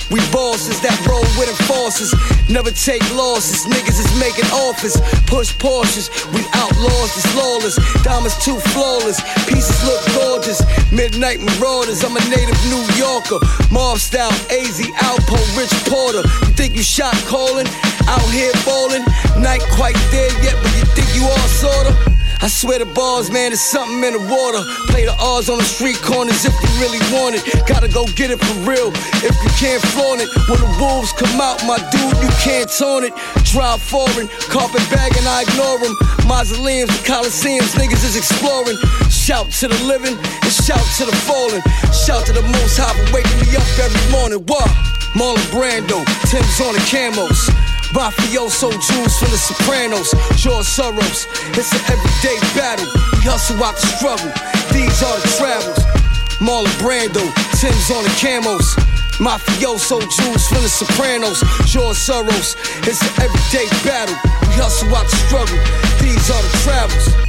We bosses that roll with enforcers. Never take losses, niggas is making offers. Push Porsches, we outlaws, it's lawless. Diamonds too flawless, pieces look gorgeous. Midnight marauders, I'm a native New Yorker. Mob style, A Z, Alpo, Rich Porter. You think you shot calling? Out here ballin'? Night quite there yet, but you think you all sorta? I swear the bars, man, there's something in the water. Play the odds on the street corners if you really want it. Gotta go get it for real if you can't flaunt it. When the wolves come out, my dude, you can't taunt it. Drive foreign, carpet bagging, I ignore them. Mausoleums and coliseums, niggas is exploring. Shout to the living and shout to the fallen. Shout to the Most High for waking me up every morning. What? Marlon Brando, Tim's on the camos. Mafioso Jews from the Sopranos, George Soros. It's an everyday battle. We hustle out the struggle. These are the travels. Marlon Brando, Tim's on the camos. Mafioso Jews from the Sopranos, George Soros. It's an everyday battle. We hustle out the struggle. These are the travels.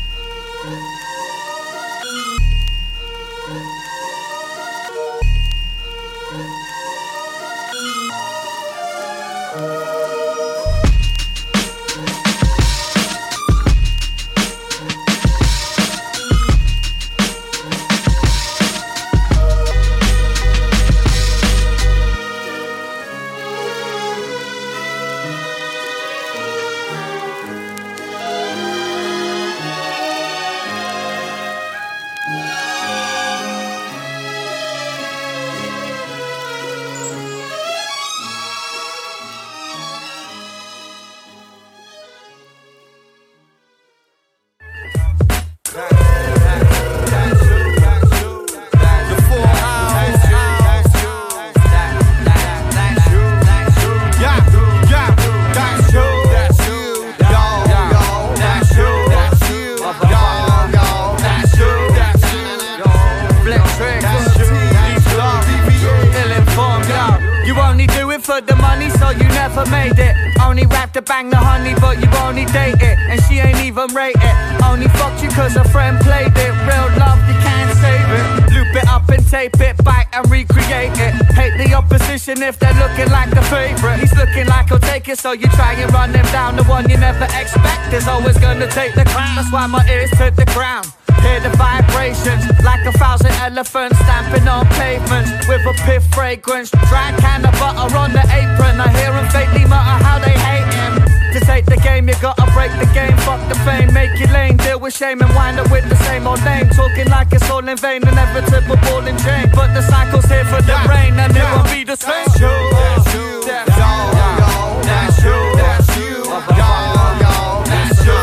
Bang the honey, but you only date it, and she ain't even rate it. Only fucked you cause a friend played it. Real love, you can't save it. Loop it up and tape it back and recreate it. Hate the opposition if they're looking like the favorite. He's looking like he'll take it, so you try and run him down. The one you never expect is always gonna take the crown. That's why my ears to the ground. Hear the vibrations like a thousand elephants stamping on pavements with a piff fragrance. Dry can of butter on the apron. I hear them faintly mutter how they hate him. To take the game, you gotta break the game. Fuck the fame, make your lane. Deal with shame and wind up with the same old name. Talking like it's all in vain, inevitable ball and chain. But the cycle's here for the rain, and it won't be the same. That's you, that's you, that's you, that's you, that's you, that's you,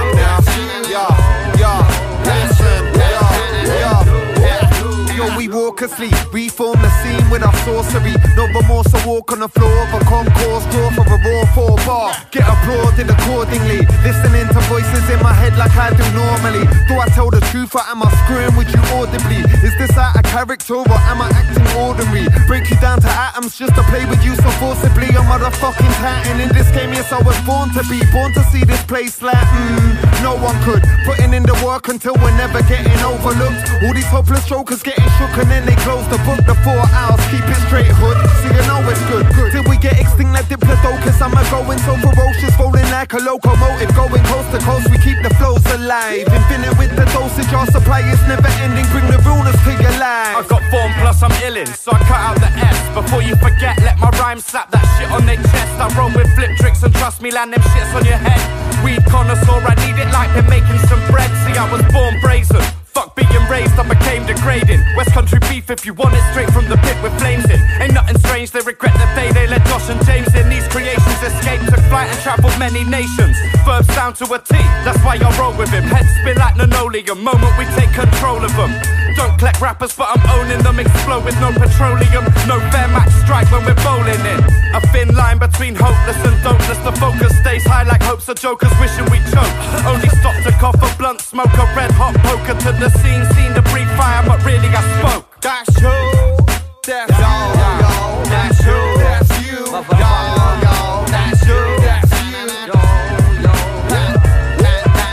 we walk asleep, reform the scene with our sorcery. No remorse, I walk on the floor of a concourse, draw for a raw four bar. Get applauded accordingly, listening to voices in my head like I do normally. Do I tell the truth or am I screwing with you audibly? Is this out of character or am I acting ordinary? Break you down to atoms just to play with you so forcibly. I'm motherfucking titan in this game, yes I was born to be. Born to see this place like, mmm, no one could. Putting in the work until we're never getting overlooked. All these hopeless jokers getting shook and then they close the book. The four hours, keep it straight hood, so you know it's good, good. Till we get extinct like Diplodocus, I'm a going so ferocious, rolling like a locomotive, going coast to coast, we keep the flows alive. Infinite with the dosage, our supply is never ending, bring the realness to your life. I've got form plus I'm illin', so I cut out the S. Before you forget, let my rhyme slap that shit on their chest. I roll with flip tricks and trust me, land them shits on your head. Weed connoisseur, I need it like they're making some bread. See, I was born brazen. Fuck being raised, I became degrading. West Country beef if you want it straight from the pit with flames in. Ain't nothing strange, they regret the day they let Josh and James in. These creations escaped, took flight and travelled many nations. Verbs down to a T, that's why I roll with him. Heads spin like linoleum, moment we take control of them. Don't collect rappers, but I'm owning them. Explode with no petroleum, no fair match strike when we're bowling in. A thin line between hopeless and dopeness. The focus stays high like hopes of jokers wishing we choke. Only stop to cough a blunt, smoke a red hot poker to the scene, seen the breathe fire, but really I spoke. That's you, that's you, that's you, that's you, that's you, that's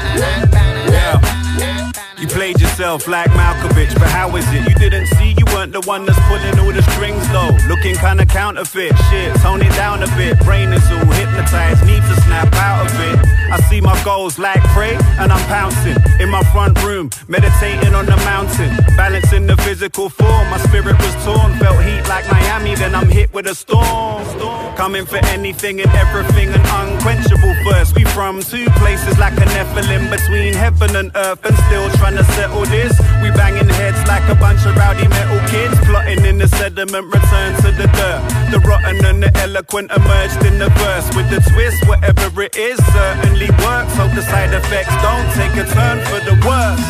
you. You played yourself like Malkovich, but how is it? You didn't see, you weren't ain't the one that's pulling all the strings though. Looking kinda counterfeit, shit, tone it down a bit. Brain is all hypnotized, need to snap out of it. I see my goals like prey, and I'm pouncing in my front room, meditating on the mountain, balancing the physical form. My spirit was torn, felt heat like Miami, then I'm hit with a storm. Coming for anything and everything, an unquenchable thirst. We from two places like a Nephilim, between heaven and earth, and still trying to settle this. We banging heads like a bunch of rowdy metal kids, plotting in the sediment, return to the dirt. The rotten and the eloquent emerged in the verse with the twist. Whatever it is, certainly works. Hope the side effects don't take a turn for the worse.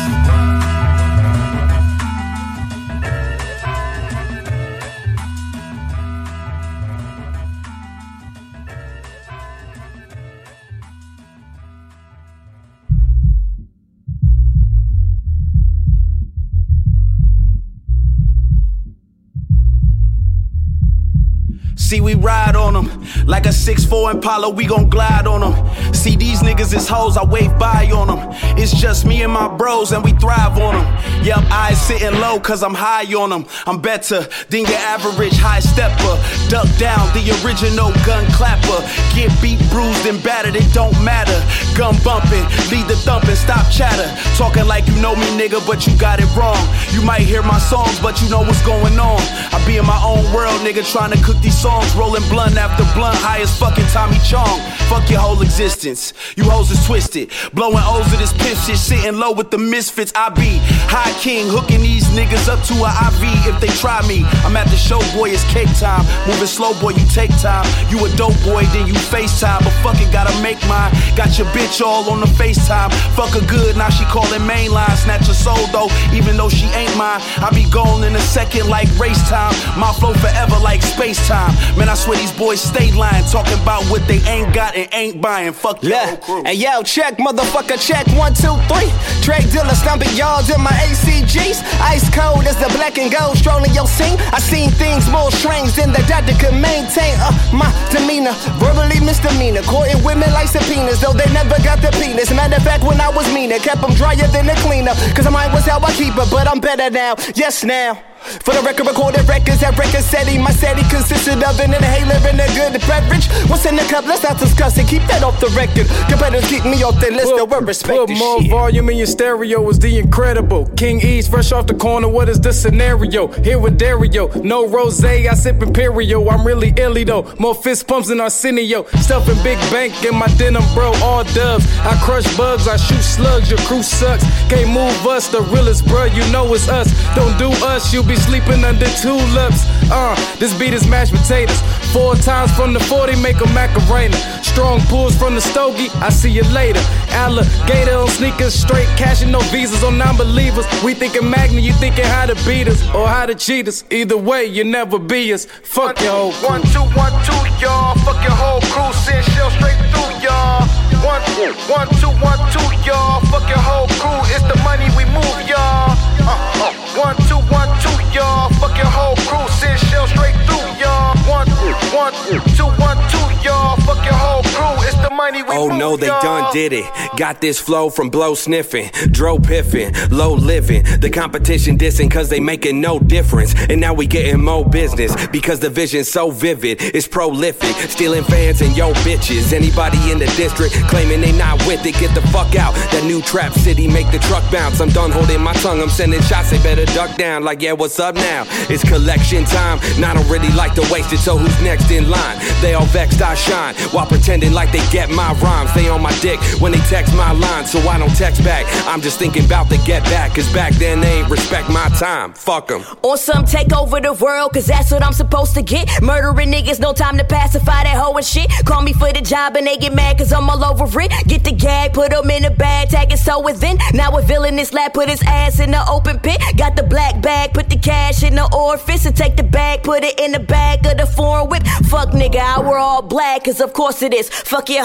See, we ride on them like a six four Impala, we gon' glide on them. See, these niggas is hoes, I wave by on them. It's just me and my bros and we thrive on them. Yup, eyes sitting low cause I'm high on them. I'm better than your average high stepper. Duck down, the original gun clapper. Get beat, bruised and battered, it don't matter. Gun bumping, lead the thumping, stop chatter. Talking like you know me, nigga, but you got it wrong. You might hear my songs, but you know what's going on. I be in my own world, nigga, trying to cook these songs. Rolling blunt after blunt, high as fucking Tommy Chong. Fuck your whole existence, you hoes is twisted. Blowing O's of this piff shit, sitting low with the misfits. I be high king, hooking these niggas up to a I V if they try me. I'm at the show, boy, it's cake time. Moving slow, boy, you take time. You a dope boy, then you FaceTime. But fucking gotta make mine. Got your bitch all on the FaceTime. Fuck her good, now she calling mainline. Snatch her soul though, even though she ain't mine. I be gone in a second like race time. My flow forever like space time. Man, I swear these boys stay lying, talking about what they ain't got and ain't buying. Fuck your yeah. whole crew. Hey yo, check, motherfucker, check. One, two, three. Drake dealer stomping yards in my A C Gs. Ice cold as the black and gold strolling your scene. I seen things more strange than the doctor could maintain. Uh, my demeanor, verbally misdemeanor. Courting women like subpoenas, though they never got the penis. Matter of fact, when I was meaner, kept them drier than a cleaner. Cause mine was how I keep it, but I'm better now. Yes, now. For the record, recorded records at record setting. My setting consisted of an inhaler and a good beverage. What's in the cup? Let's not discuss it. Keep that off the record. Competitors keep me off the list. Put, we're respected. Put more shit. volume in your stereo is the incredible. King East, fresh off the corner. What is the scenario? Here with Dario. No rose, I sip Imperial. I'm really illy though. More fist pumps than Arsenio. Stuffing Big Bank in my denim, bro. All dubs. I crush bugs. I shoot slugs. Your crew sucks. Can't move us. The realest, bro. You know it's us. Don't do us. You be sleeping under tulips. Uh, this beat is mashed potatoes. Four times from the forty, make a Macarena. Strong pulls from the stogie, I see you later. Alligator on sneakers, straight cashing, no visas on non-believers. We thinking Magna, you thinking how to beat us or how to cheat us. Either way, you never be us. Fuck your whole crew. One, two, one, two, y'all. Fuck your whole crew, send shell straight through y'all. One, one, two, one, two, y'all. Fuck your whole crew, it's the money we move, y'all. Uh, uh, one, two, one, two, y'all. Fuck your whole crew, send shell straight through y'all. One, one, two, one, two, y'all. Fuck your whole crew, it's the money we oh move, no, they y'all. done did it. Got this flow from blow sniffing, dro piffing, low living. The competition dissing cause they making no difference. And now we getting more business because the vision's so vivid. It's prolific, stealing fans and yo bitches. Anybody in the district claiming they not with it, get the fuck out. That new trap city make the truck bounce. I'm done holding my tongue, I'm sending shots, they better duck down. Like yeah, what's up now? It's collection time. Now I don't really like to waste it, so who's next in line? They all vexed, I shine, while pretending like they get my rhymes. They on my dick when they text my line, so I don't text back. I'm just thinking about the get back, cause back then they ain't respect my time. Fuck them. Or some take over the world, cause that's what I'm supposed to get. Murdering niggas, no time to pacify that hoe and shit. Call me for the job and they get mad cause I'm all over it. Get the gag, put them in a bag, tag it so within. Now a villain this lap, put his ass in the open pit. Got the black bag, put the cash in the orifice. And take the bag, put it in the bag of the foreign whip. Fuck nigga, I wear all black, cause of course it is. Fuck your whole crew.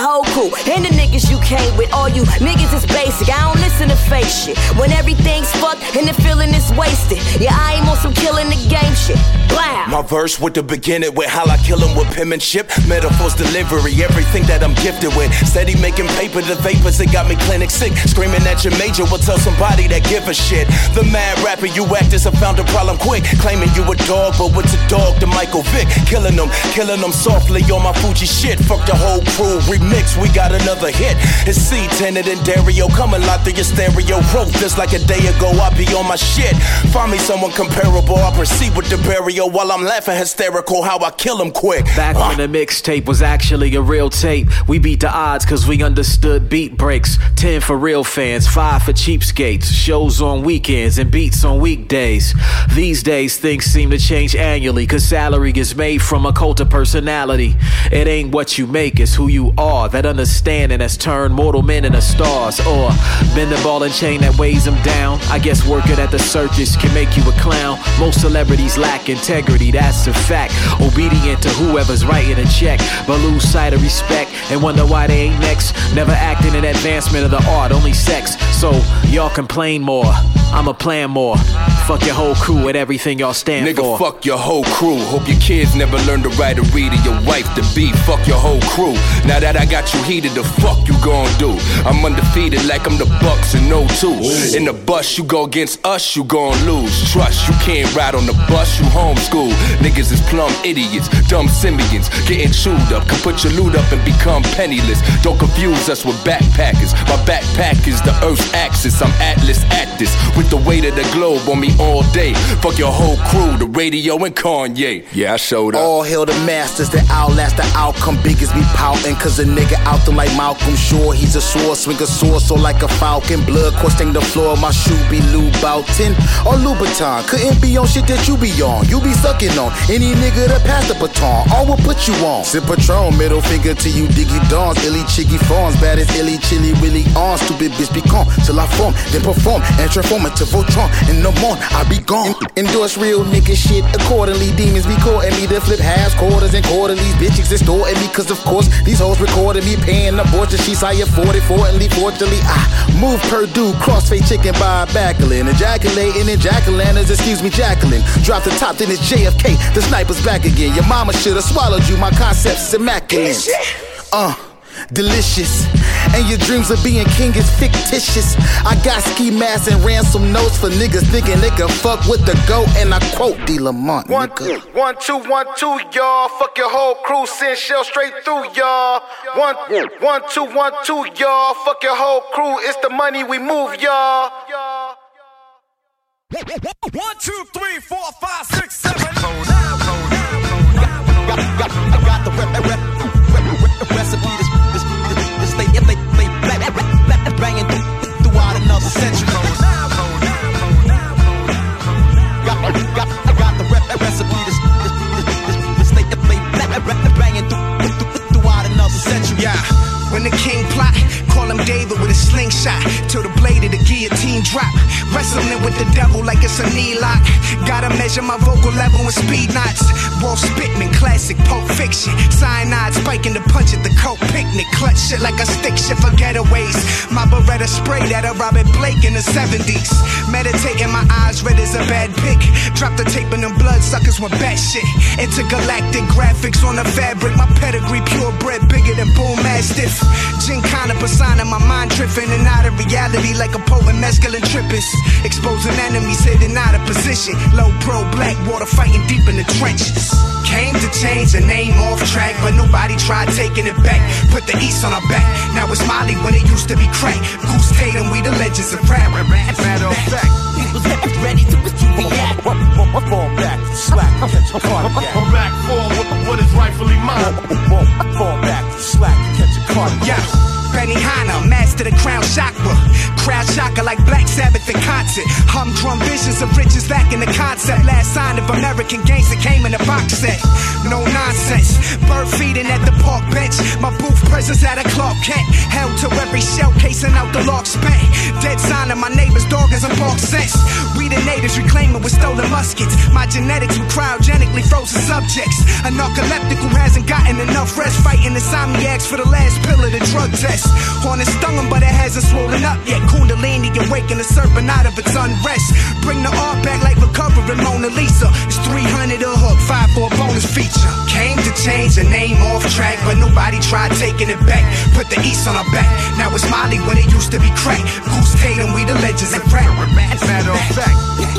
through. And the niggas you came with, all you niggas is basic. I don't listen to fake shit. When everything's fucked and the feeling is wasted. Yeah, I ain't on some killing the game shit. Blah. My verse with the beginning with how I kill him with penmanship. Metaphors delivery, everything that I'm gifted with. Steady making paper, the vapors that got me clinic sick. Screaming at your major will tell somebody that give a shit. The mad rapper you actors have found a problem quick. Claiming you a dog, but what's a dog to Michael Vick? Killing them, killing them softly on my Fuji shit. Fuck the whole crew, remix, we got another hit. It's C, Tenet and Dario, coming live through your stereo. Wrote this like a day ago, I be on my shit. Find me someone comparable, I proceed with the burial. While I'm laughing hysterical, how I kill him quick. Back uh. when the mixtape was actually a real tape. We beat the odds cause we understood beat breaks. Ten for real fans, five for cheapskates. Shows on weekends and beats on weekdays. These days things seem to change annually, cause salary is made from a cult of personality. It ain't what you make, it's who you are. That understanding has turned mortal men into stars. Or bend the ball and chain that weighs them down. I guess working at the circus can make you a clown. Most celebrities lack integrity, that's a fact. Obedient to whoever's writing a check, but lose sight of respect and wonder why they ain't next. Never acting in advancement of the art, only sex. So y'all complain more, I'ma plan more. Fuck your whole crew and everything y'all stand Nigga, for. Nigga, fuck your whole crew. Hope your kids never learn to write or read, or your wife to be. Fuck your whole crew. Now that I got you heated, the fuck you gon' do? I'm undefeated like I'm the Bucks and no two. In the bus, you go against us, you gon' lose. Trust, you can't ride on the bus, you homeschool. Niggas is plumb idiots, dumb simians, getting chewed up. Can put your loot up and become penniless. Don't confuse us with backpackers. My backpack is the Earth's axis. I'm Atlas at this, with the weight of the globe on me all day. Fuck your whole crew, the radio and Kanye. Yeah, I showed up. All hail the masters that outlast the outcome. Biggest be pouting, cause a nigga out there like Malcolm. Sure, he's a sword, swing a sword, so like a falcon. Blood coursing the floor, my shoe be Louboutin or Louboutin. Couldn't be on shit that you be on. You be sucking on any nigga that pass the baton. All will put you on. Sip Patron, middle finger to you diggy dawns. Illy chiggy fawns, bad as illy chilly willy on. Stupid bitch be calm till I form, then perform and transform into Voltron. And no more, I be gone. Endorse real nigga shit accordingly. Demons be courting me to flip halves, quarters, and quarterlies. Bitches extorting me, cause of course these hoes recording me. Paying abortion, she's I afford it. Fortunately, fortunately, I move Purdue, crossfade chicken by Backlin. Ejaculating and jack-o'-lanterns, excuse me, Jacqueline. Drop the top, then it's J F K. The sniper's back again. Your mama should've swallowed you. My concept's immaculate. Uh. Delicious, and your dreams of being king is fictitious. I got ski masks and ransom notes for niggas thinking they can fuck with the goat. And I quote D. Lamont, one, nigga. One, two, one, two, y'all. Fuck your whole crew, send shell straight through y'all. One, one, two, one, two, y'all. Fuck your whole crew, it's the money we move, y'all. One, two, three, four, five, six, seven. I got the rep, rep, rep, recipe. This, this, this, they, they, they, they banging throughout another century. Got, got, I got the rep, recipe. This, this, this, this, they, they banging throughout another century. Yeah. When the king plot, call him David with a slingshot till the blade of the guillotine drop. Wrestling with the devil like it's a knee lock. Gotta measure my vocal level with speed knots. Walt Spitman, classic Pulp Fiction. Cyanide spiking the punch at the coke picnic. Clutch shit like a stick shit for getaways. My Beretta sprayed at a Robert Blake in the seventies. Meditating, my eyes red as a bad pick. Drop the tape and them blood suckers with bat shit. Intergalactic graphics on the fabric. My pedigree purebred bigger than Bull Mastiff. Gincana persona, my mind drifting and out of reality like a potent mescaline trippers. Exposing enemies hidden out of position. Low pro black water fighting deep in the trenches. Came to change the name off track, but nobody tried taking it back. Put the East on our back. Now it's Molly when it used to be crack. Goose Tatum, we the legends of rap. Matter of fact, people's ready to react. Fall back, slack, catch a cardiac. I'm back for what is rightfully mine. Fall back, slack, catch a cardiac. Yeah. Benihana, master the crown chakra. Crowd shocker like Black Sabbath in concert. Humdrum visions of riches lacking the concept. Last sign of American gangster came in a box set. No nonsense, bird feeding at the park bench. My booth presence at a Clark Kent. Held to every shell casing out the lock spent. Dead sign of my neighbor's dog as a bark sense. We the natives reclaiming with stolen muskets. My genetics with cryogenically frozen subjects. A narcoleptic who hasn't gotten enough rest. Fighting insomniacs for the last pill of the drug test. Horn has stung him but it hasn't swollen up yet. Kundalini awaken the serpent out of its unrest. Bring the art back like recovering Mona Lisa. It's three hundred a hook, five for a bonus feature. Came to change the name off track, but nobody tried taking it back. Put the East on our back. Now it's Molly when it used to be crack. Goose Tatum, we the legends of rap. Matter of fact,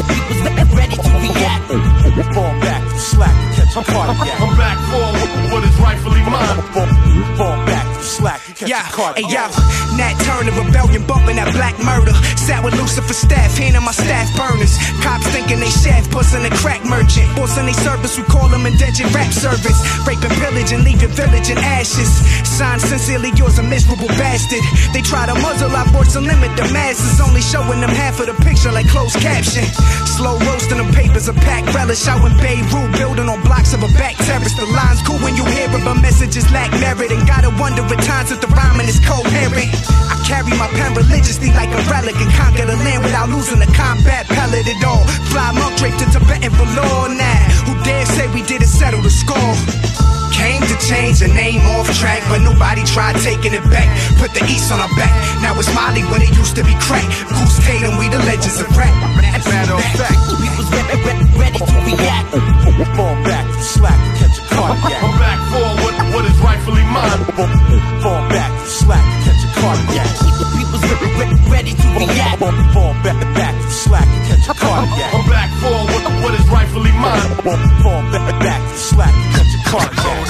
ready to react. Fall back, slack, catch a cardiac. I'm back for what is rightfully mine. Fall back, slack, catch yeah, a cardiac. Hey, yo, Nat Turner, rebellion, bumping that black murder. Sat with Lucifer staff, handing my staff burners. Cops thinking they shaft, busting a crack merchant. Bossing they service, we call them indentured rap service. Rape and pillage and leave your village in ashes. Signed sincerely yours, a miserable bastard. They try to muzzle our voice and limit the masses. Only showing them half of the picture like closed caption. Slow roasting them papers, a pack relish out in Beirut. Building on blocks of a back terrace. The line's cool when you hear it, but messages lack merit. And gotta wonder at times if the rhyming is coherent. I carry my pen religiously like a relic and conquer the land without losing the combat pellet at all. Fly monk draped in Tibetan velour now. Who dare say we didn't settle the score? Came to change the name off track, but nobody tried taking it back. Put the East on our back. Now it's Molly when it used to be crack. Goose Tatum, we the legends of rap. Matter of fact, we was ready to react. Fall back, slack, catch a cardiac. I'm back for what, what is rightfully mine. Fall back, slack, catch a cardiac. We was ready to react. Fall back, back, slack, catch a cardiac. I'm back for what, what is rightfully mine. Fall back, back, slack, catch a cardiac.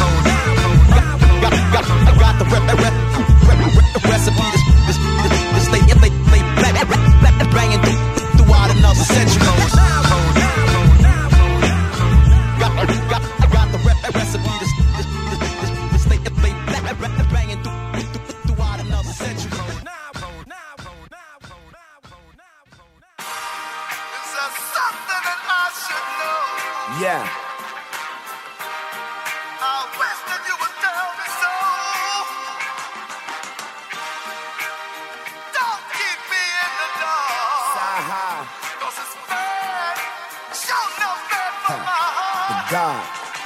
I got the rep, rep, rep, recipe. This, this, this, they, they, they, black, black, black, banging through, throughout another century. Got, got, I got the rep, recipe. This, this, this, this, they, they, black, black, banging through, throughout another century. Yeah. God.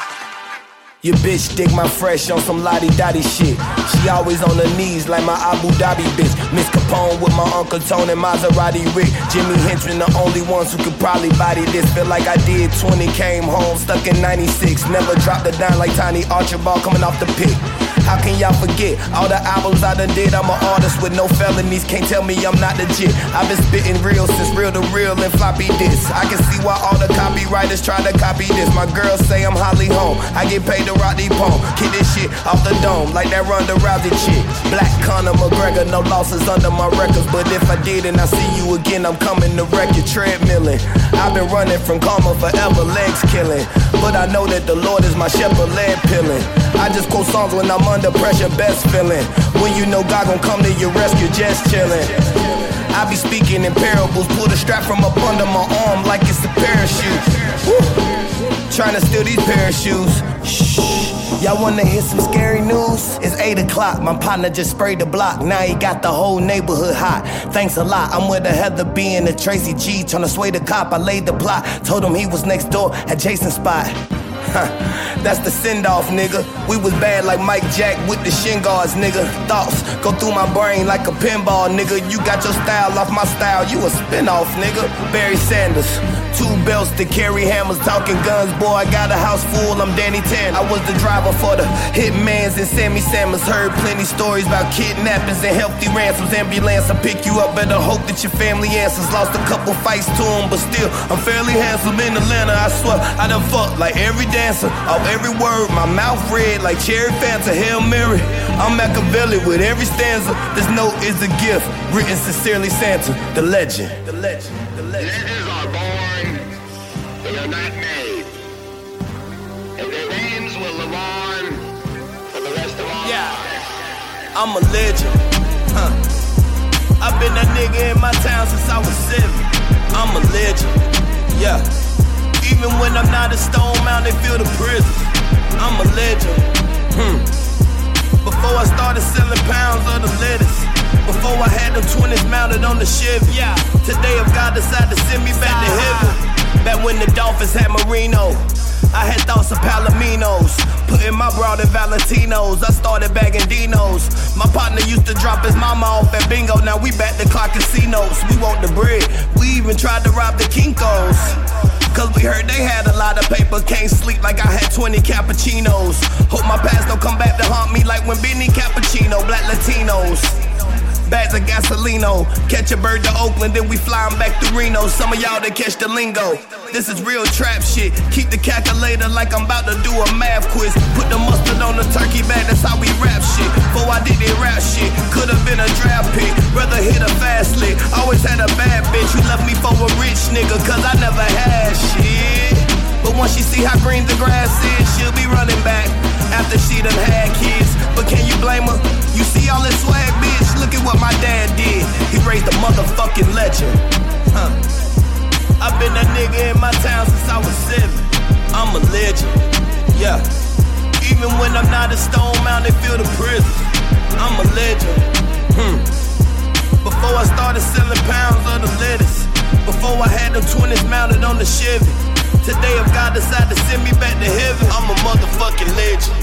Your bitch dig my fresh on some lottie-dottie shit. She always on her knees like my Abu Dhabi bitch. Miss Capone with my Uncle Tone and Maserati Rick. Jimi Hendrix the only ones who could probably body this. Feel like I did twenty, came home stuck in ninety-six. Never dropped it down like Tiny Archibald coming off the pit. How can y'all forget all the albums I done did? I'm an artist with no felonies, can't tell me I'm not legit. I've been spitting real since real to real and floppy disks. I can see why all the copywriters try to copy this. My girls say I'm Holly Holm, I get paid to rock these poems. Kick this shit off the dome like that Ronda Rousey chick. Black Conor McGregor, no losses under my records. But if I did and I see you again, I'm coming to wreck your treadmilling. I've been running from karma forever, legs killing. But I know that the Lord is my shepherd, lead pilling. I just quote songs when I'm under pressure, best feeling. When you know God gon' come to your rescue, just chillin'. I be speaking in parables, pull the strap from up under my arm like it's a parachute. Woo. Trying to steal these parachutes. Shh. Y'all wanna hear some scary news? It's eight o'clock, my partner just sprayed the block. Now he got the whole neighborhood hot. Thanks a lot, I'm with the Heather B and the Tracy G. Tryna sway the cop, I laid the plot. Told him he was next door at Jason's spot. That's the send-off, nigga. We was bad like Mike Jack with the shin guards, nigga. Thoughts go through my brain like a pinball, nigga. You got your style off my style, you a spin-off, nigga. Barry Sanders, two belts to carry hammers, talking guns, boy. I got a house full, I'm Danny Tan. I was the driver for the Hitmans and Sammy Sammers. Heard plenty stories about kidnappings and healthy ransoms. Ambulance, I pick you up, better hope that your family answers. Lost a couple fights to them, but still, I'm fairly handsome in Atlanta. I swear, I done fucked like every dancer. Off every word, my mouth red like Cherry Fanta, Hail Mary. I'm Machiavelli with every stanza. This note is a gift, written sincerely Santa, the legend. The legend, the legend. Legends are born, they are not made. And their names will live on for the rest of our yeah. lives. I'm a legend. Huh. I've been that nigga in my town since I was seven. I'm a legend. Yeah. Even when I'm not a Stone Mountain, they feel the prison. I'm a legend. Hmm. Before I started selling pounds of the lettuce. Before I had them twenties mounted on the Chevy. Yeah. Today if God decided to send me back to heaven. Back when the Dolphins had Marino, I had thoughts of Palominos. Putting my broad in Valentinos. I started bagging Dinos. My partner used to drop his mama off at bingo. Now we back to clock casinos. We want the bread. We even tried to rob the Kinkos. Cause we heard they had a lot of paper. Can't sleep like I had twenty cappuccinos. Hope my past don't come back to haunt me like when Benny Cappuccino. Black Latinos. Bags of gasolino. Catch a bird to Oakland, then we fly 'em back to Reno. Some of y'all that catch the lingo. This is real trap shit. Keep the calculator like I'm about to do a math quiz. Put the mustard on the turkey bag, that's how we rap shit. Before I did that rap shit, could've been a draft pick. Rather hit a fast lick. Always had a bad bitch who left me for a rich nigga, cause I never had shit. But once she see how green the grass is, she'll be running back after she done had kids. But can you blame her? You see all this swag, bitch? Look at what my dad did. He raised a motherfucking legend. Huh. I've been that nigga in my town since I was seven. I'm a legend. Yeah. Even when I'm not a Stone Mountain, they feel the prison. I'm a legend. Hmm. Before I started selling pounds of the lettuce. Before I had them twenties mounted on the Chevy. Today if God decided to send me back to heaven, I'm a motherfucking legend.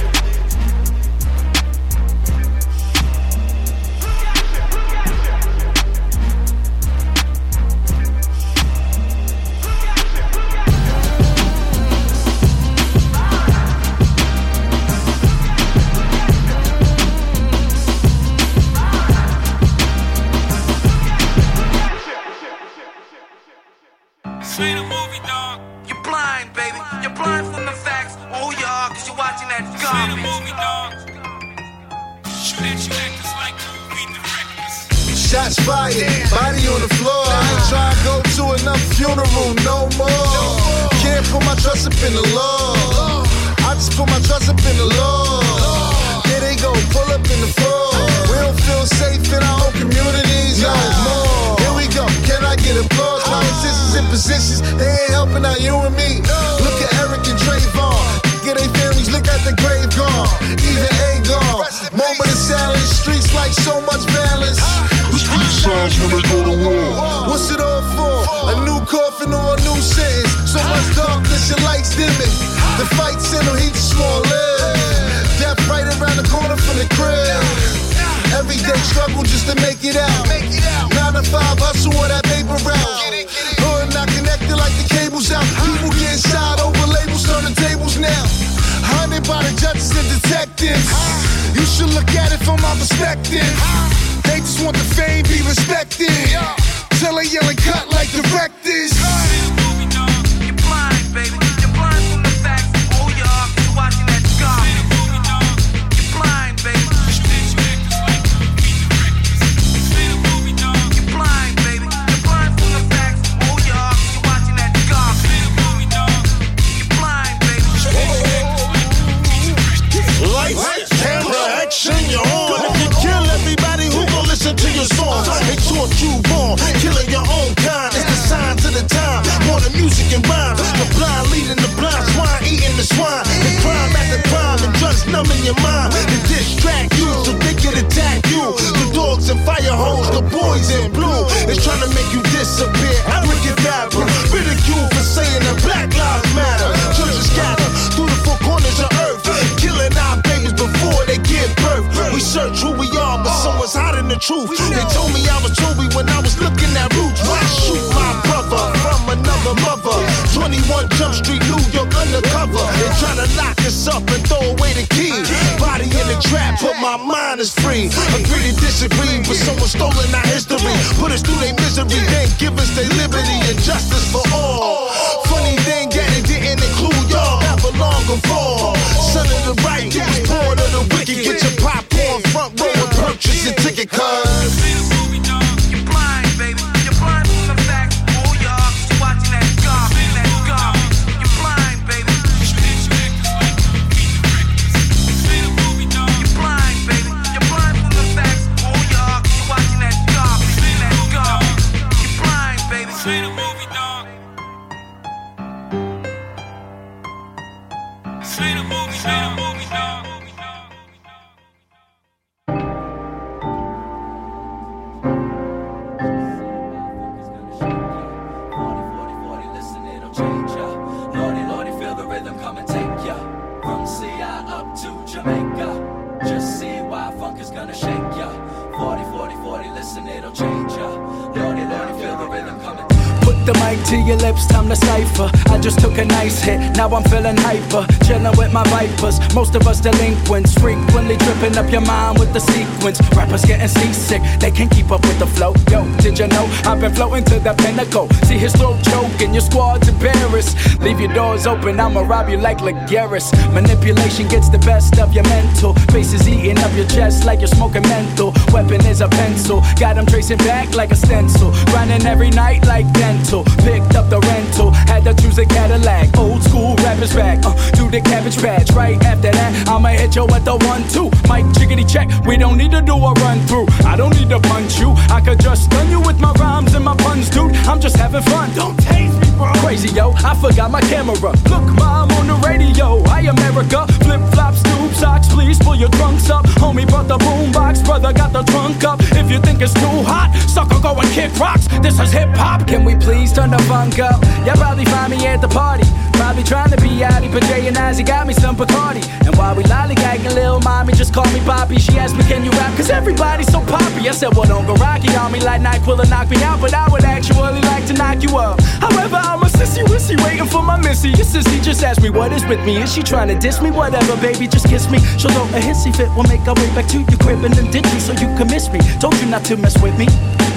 Say the movie, dog. You're blind, baby. You're blind from the facts. Oh, y'all, cause you're watching that garbage. Say the movie, dog. Shoot at you actors like movie directors. Shots fired, body on the floor. I ain't trying to go to another funeral no more. Can't put my trust up in the Lord. I just put my trust up in the Lord. Here they go, pull up in the floor. We don't feel safe in our own communities no more. Here we go, can I get applause? Politicians in positions, they ain't helping out you and me. Look at Eric and Trayvon. Look at their families, look at the grave gone. Even A gone. Moment of silence, the streets like so much balance. The street signs when they go to war. What's it all for? A new coffin or a new sentence? So much darkness, your lights dimming. The fight's in them, he just won't live. Death right around the corner from the crib. Everyday struggle just to make it out. Nine to five hustle or that paper route. Hood not connected like the cables out. People getting shot over labels, turning tables now. Hunted by the judges and detectives. You should look at it from my perspective. They just want the fame, be respected. Till they yelling cut like directors. You're blind, baby. You're blind from the facts. Oh, y'all, cause you're watching that garbage. You're blind, baby. Lights, camera, action, you're on. If you kill everybody who gon' listen to your songs, they taught you wrong. Killing your own kind is the sign to the time. More than music and rhyme. The blind leading the blind, swine eating the swine. And crime after crime and drugs numbing your mind. To distract you so they can attack you. The dogs and fire hose, the boys in blue. It's trying to make you disappear. Abracadabra, ridicule for saying that Black Lives Matter. Churches gather through the four corners of earth. Killing our babies before they give birth. We search who we are, but someone's hiding the truth. They told me I was Toby when I was looking at roots. Why shoot my brother from another mother? twenty-one Jump Street, New York undercover. They try to lock us up and throw away the key. Body in the trap, but my mind is free. Agree to disagree, but someone stolen our history. Put us through their misery, then give us their liberty and justice for all. Funny thing, that it didn't include y'all. Never long before. Son of the right, you was born of the wicked. Get your popcorn front row and purchase your ticket, cuz. You're blind, baby. You're blind from the facts. Oh, y'all, cause you're watching that garbage. That garbage. You're blind, baby. You're blind, baby. You're blind from the up to Jamaica. Just see why funk is gonna shake ya. forty, forty, forty, listen, it'll change ya. Lordy, lordy, feel the rhythm coming. Put the mic to your lips, time to cipher. I just took a nice hit, now I'm feeling hyper. Chillin' with my vipers, most of us delinquents. Frequently tripping up your mind with the sequence. Rappers getting seasick, they can't keep up with the flow. Yo, did you know I've been floating to the pinnacle? See his throat choking, your squad's embarrassed. Leave your doors open, I'ma rob you like Laguerres. Manipulation gets the best of your mental. Bass is eating up your chest like you're smoking menthol. Weapon is a pencil, got him tracing back like a stencil. Grinding every night like dental. Picked up the rental, had to choose a Cadillac. Old school rappers back, uh, do the cabbage patch. Right after that, I'ma hit you with the one two. Mike chickity check, we don't need to do a run through. I don't need to punch you, I could just stun you with my rhymes and my puns, dude. I'm just having fun, don't tase me, bro. Crazy yo, I forgot my camera. Look, mom on the radio, I America. Flip flops, tube socks, please pull your trunks up. Homie brought the boombox, brother got the trunk up. If you think it's too hot, sucker go and kick rocks. This is hip hop. Can we please turn the funk up? Y'all probably find me at the party, probably trying to be outy, but Jay and Ozzy got me some Bacardi. And while we lollygagging, lil' mommy just call me Poppy. She asked me, can you rap? Cause everybody's so poppy. I said, well, don't go rocky on me like NyQuil and knock me out, but I would actually like to knock you up. However, I'm a sissy wissy waiting for my missy. Your sissy just asked me what is with me. Is she trying to diss me? Whatever, baby, just kiss me. She'll throw a hissy fit, we'll make our way back to your crib and then ditch you so you can miss me. Told you not to mess with me.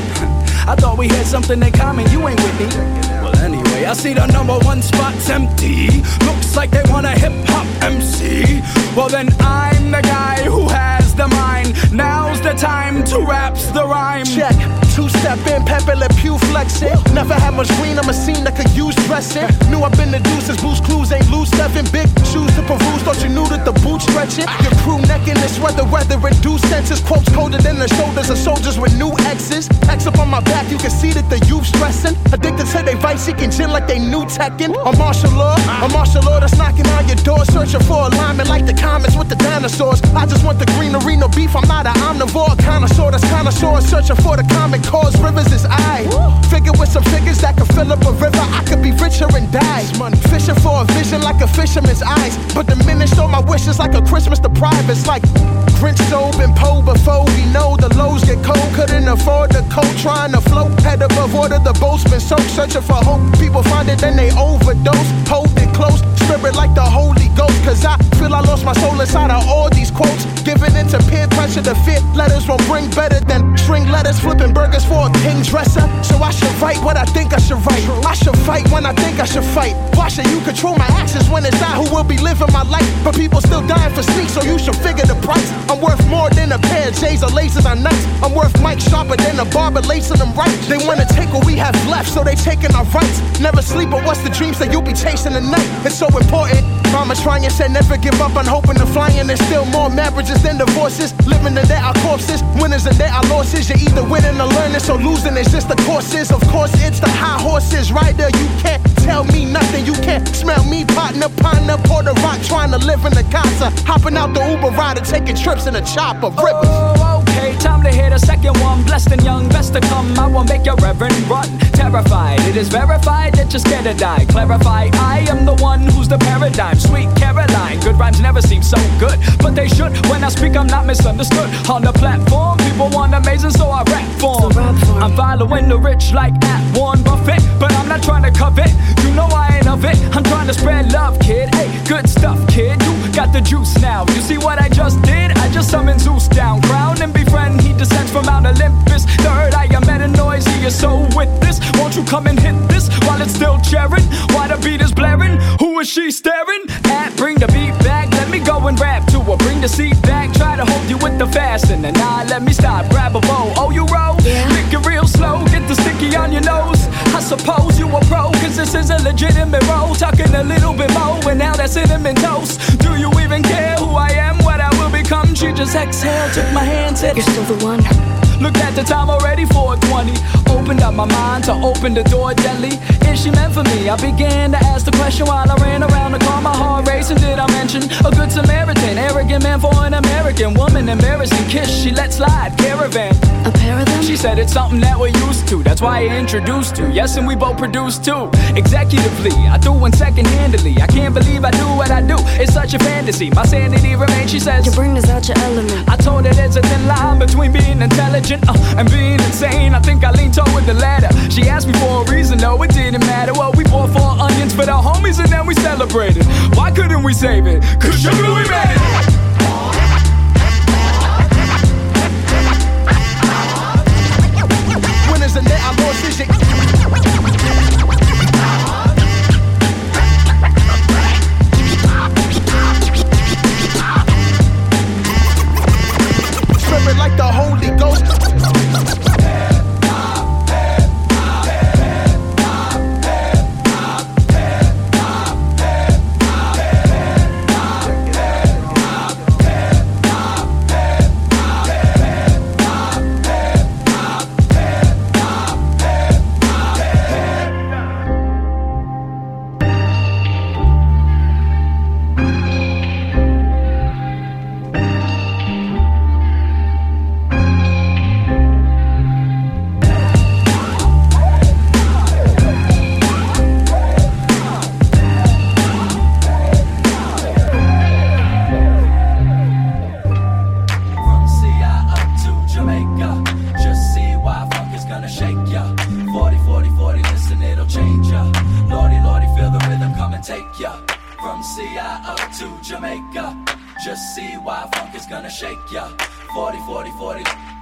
I thought we had something in common, you ain't with me. Well, anyway, I see the number one spot's empty. Looks like they want a hip-hop M C. Well, then I'm the guy who has the mind. Now's the time to rap's the rhyme. Check, two-step in, Pepe Le Pew flexing. Never had much green, I'm a scene that could use dressing. Knew I've been the deuces, Boost Clues ain't loose. Seven big shoes to peruse, thought you knew that the boot stretching. Your crew neck in this weather, weather reduced senses. Quotes colder than the shoulders of soldiers with new X's. X up on my back, you can see that the youth stressing. Addicted to they vice seeking gin like they new Tekken. A martial law, a martial law that's knocking on your door. Searching for alignment like the comments with the dinosaurs. I just want the greenery, no beef, I'm not an omnivore. Connoisseur that's connoisseur, searching for the common cause. Rivers is I. Figure with some figures that can fill up a river. I could be richer and die. Fishing for a vision like a fisherman's eyes. But diminished all my wishes like a Christmas to privates. Like Grinch soap and Poe before we know the lows get cold. Couldn't afford the coat, trying to float. Head above water, the boat's been soaked. Searching for hope, people find it, then they overdose. Hold it close, spirit like the Holy Ghost. Cause I feel I lost my soul inside of all these quotes. Giving into peer pressure, the fit letters won't bring better than string letters. Flipping burgers for a king dresser. So I should write what I think I should write. I should fight when I think I should fight. Why should you control my actions when it's I who will be living my life? But people still dying for sleep, so you should figure the price. I'm worth more than a pair of J's or laces on nights. I'm worth Mike sharper than a barber lacing them right. They wanna take what we have left, so they taking our rights. Never sleep, but what's the dreams that you'll be chasing tonight? It's so important. Mama trying said never give up on hoping to fly, and there's still more marriages than divorces. Living in there are corpses, winners and there are losses. You're either winning or learning, so losing is just the courses. Of course, it's the high horses, rider. You can't tell me nothing, you can't smell me. Partner, partner, Puerto Rock, trying to live in the casa. Hopping out the Uber rider, taking trips in a chopper. Rivers. Oh, okay, time to hit a second one. Blessed and young, best to come. I won't make your reverend run. Terrified, it is verified that you're scared to die. Clarify, I am the one who's the paradigm. Sweet Caroline, good rhymes never seem so good, but they should. When I speak, I'm not misunderstood. On the platform, people want amazing, so I rap for 'em. I'm following the rich like at Warren Buffett, but I'm not trying to covet. You know I ain't of it. I'm trying to spread love, kid. Hey, good stuff, kid. You got the juice now. You see what I just did? I just summoned Zeus down, crown and befriend. He descends from Mount Olympus. Third eye, I met a noise. He is so with this. Won't you come and hit this while it's still cheering? Why the beat is blaring? Who is she staring at? Bring the beat back. Let me go and rap to her. Bring the seat back. Try to hold you with the fasten. And nah, let me stop. Grab a bow. Oh, you roll? Yeah. Lick it real slow. Get the sticky on your nose. I suppose you a pro, cause this is a legitimate role. Talking a little bit more, and now that's cinnamon toast. Do you even care who I am, what I will become? She just exhaled, took my hand, said, you're still the one. Looked at the time already, four twenty. Opened up my mind to open the door gently. Is she meant for me? I began to ask the question while I ran around the car, my heart racing. Did I mention a good Samaritan? Arrogant man for an American woman, embarrassing kiss, she let slide, caravan. A pair of them? She said it's something that we're used to, that's why I introduced you. Yes, and we both produced too. Executively, I threw one second-handedly. I can't believe I do what I do, it's such a fantasy. My sanity remains, she says. Your brain is out your element. I told her there's a thin line between being intelligent uh, and being insane. I think I leaned toward the latter. She asked me for a reason, no, it didn't matter. Well, we bought four onions for the homies and then we celebrated. Why couldn't we save it? Cause sugar, we made it. When there's a net, I lost vision. Spirit like the Holy Ghost. C I up to Jamaica. Just see why funk is gonna shake ya. forty, forty, forty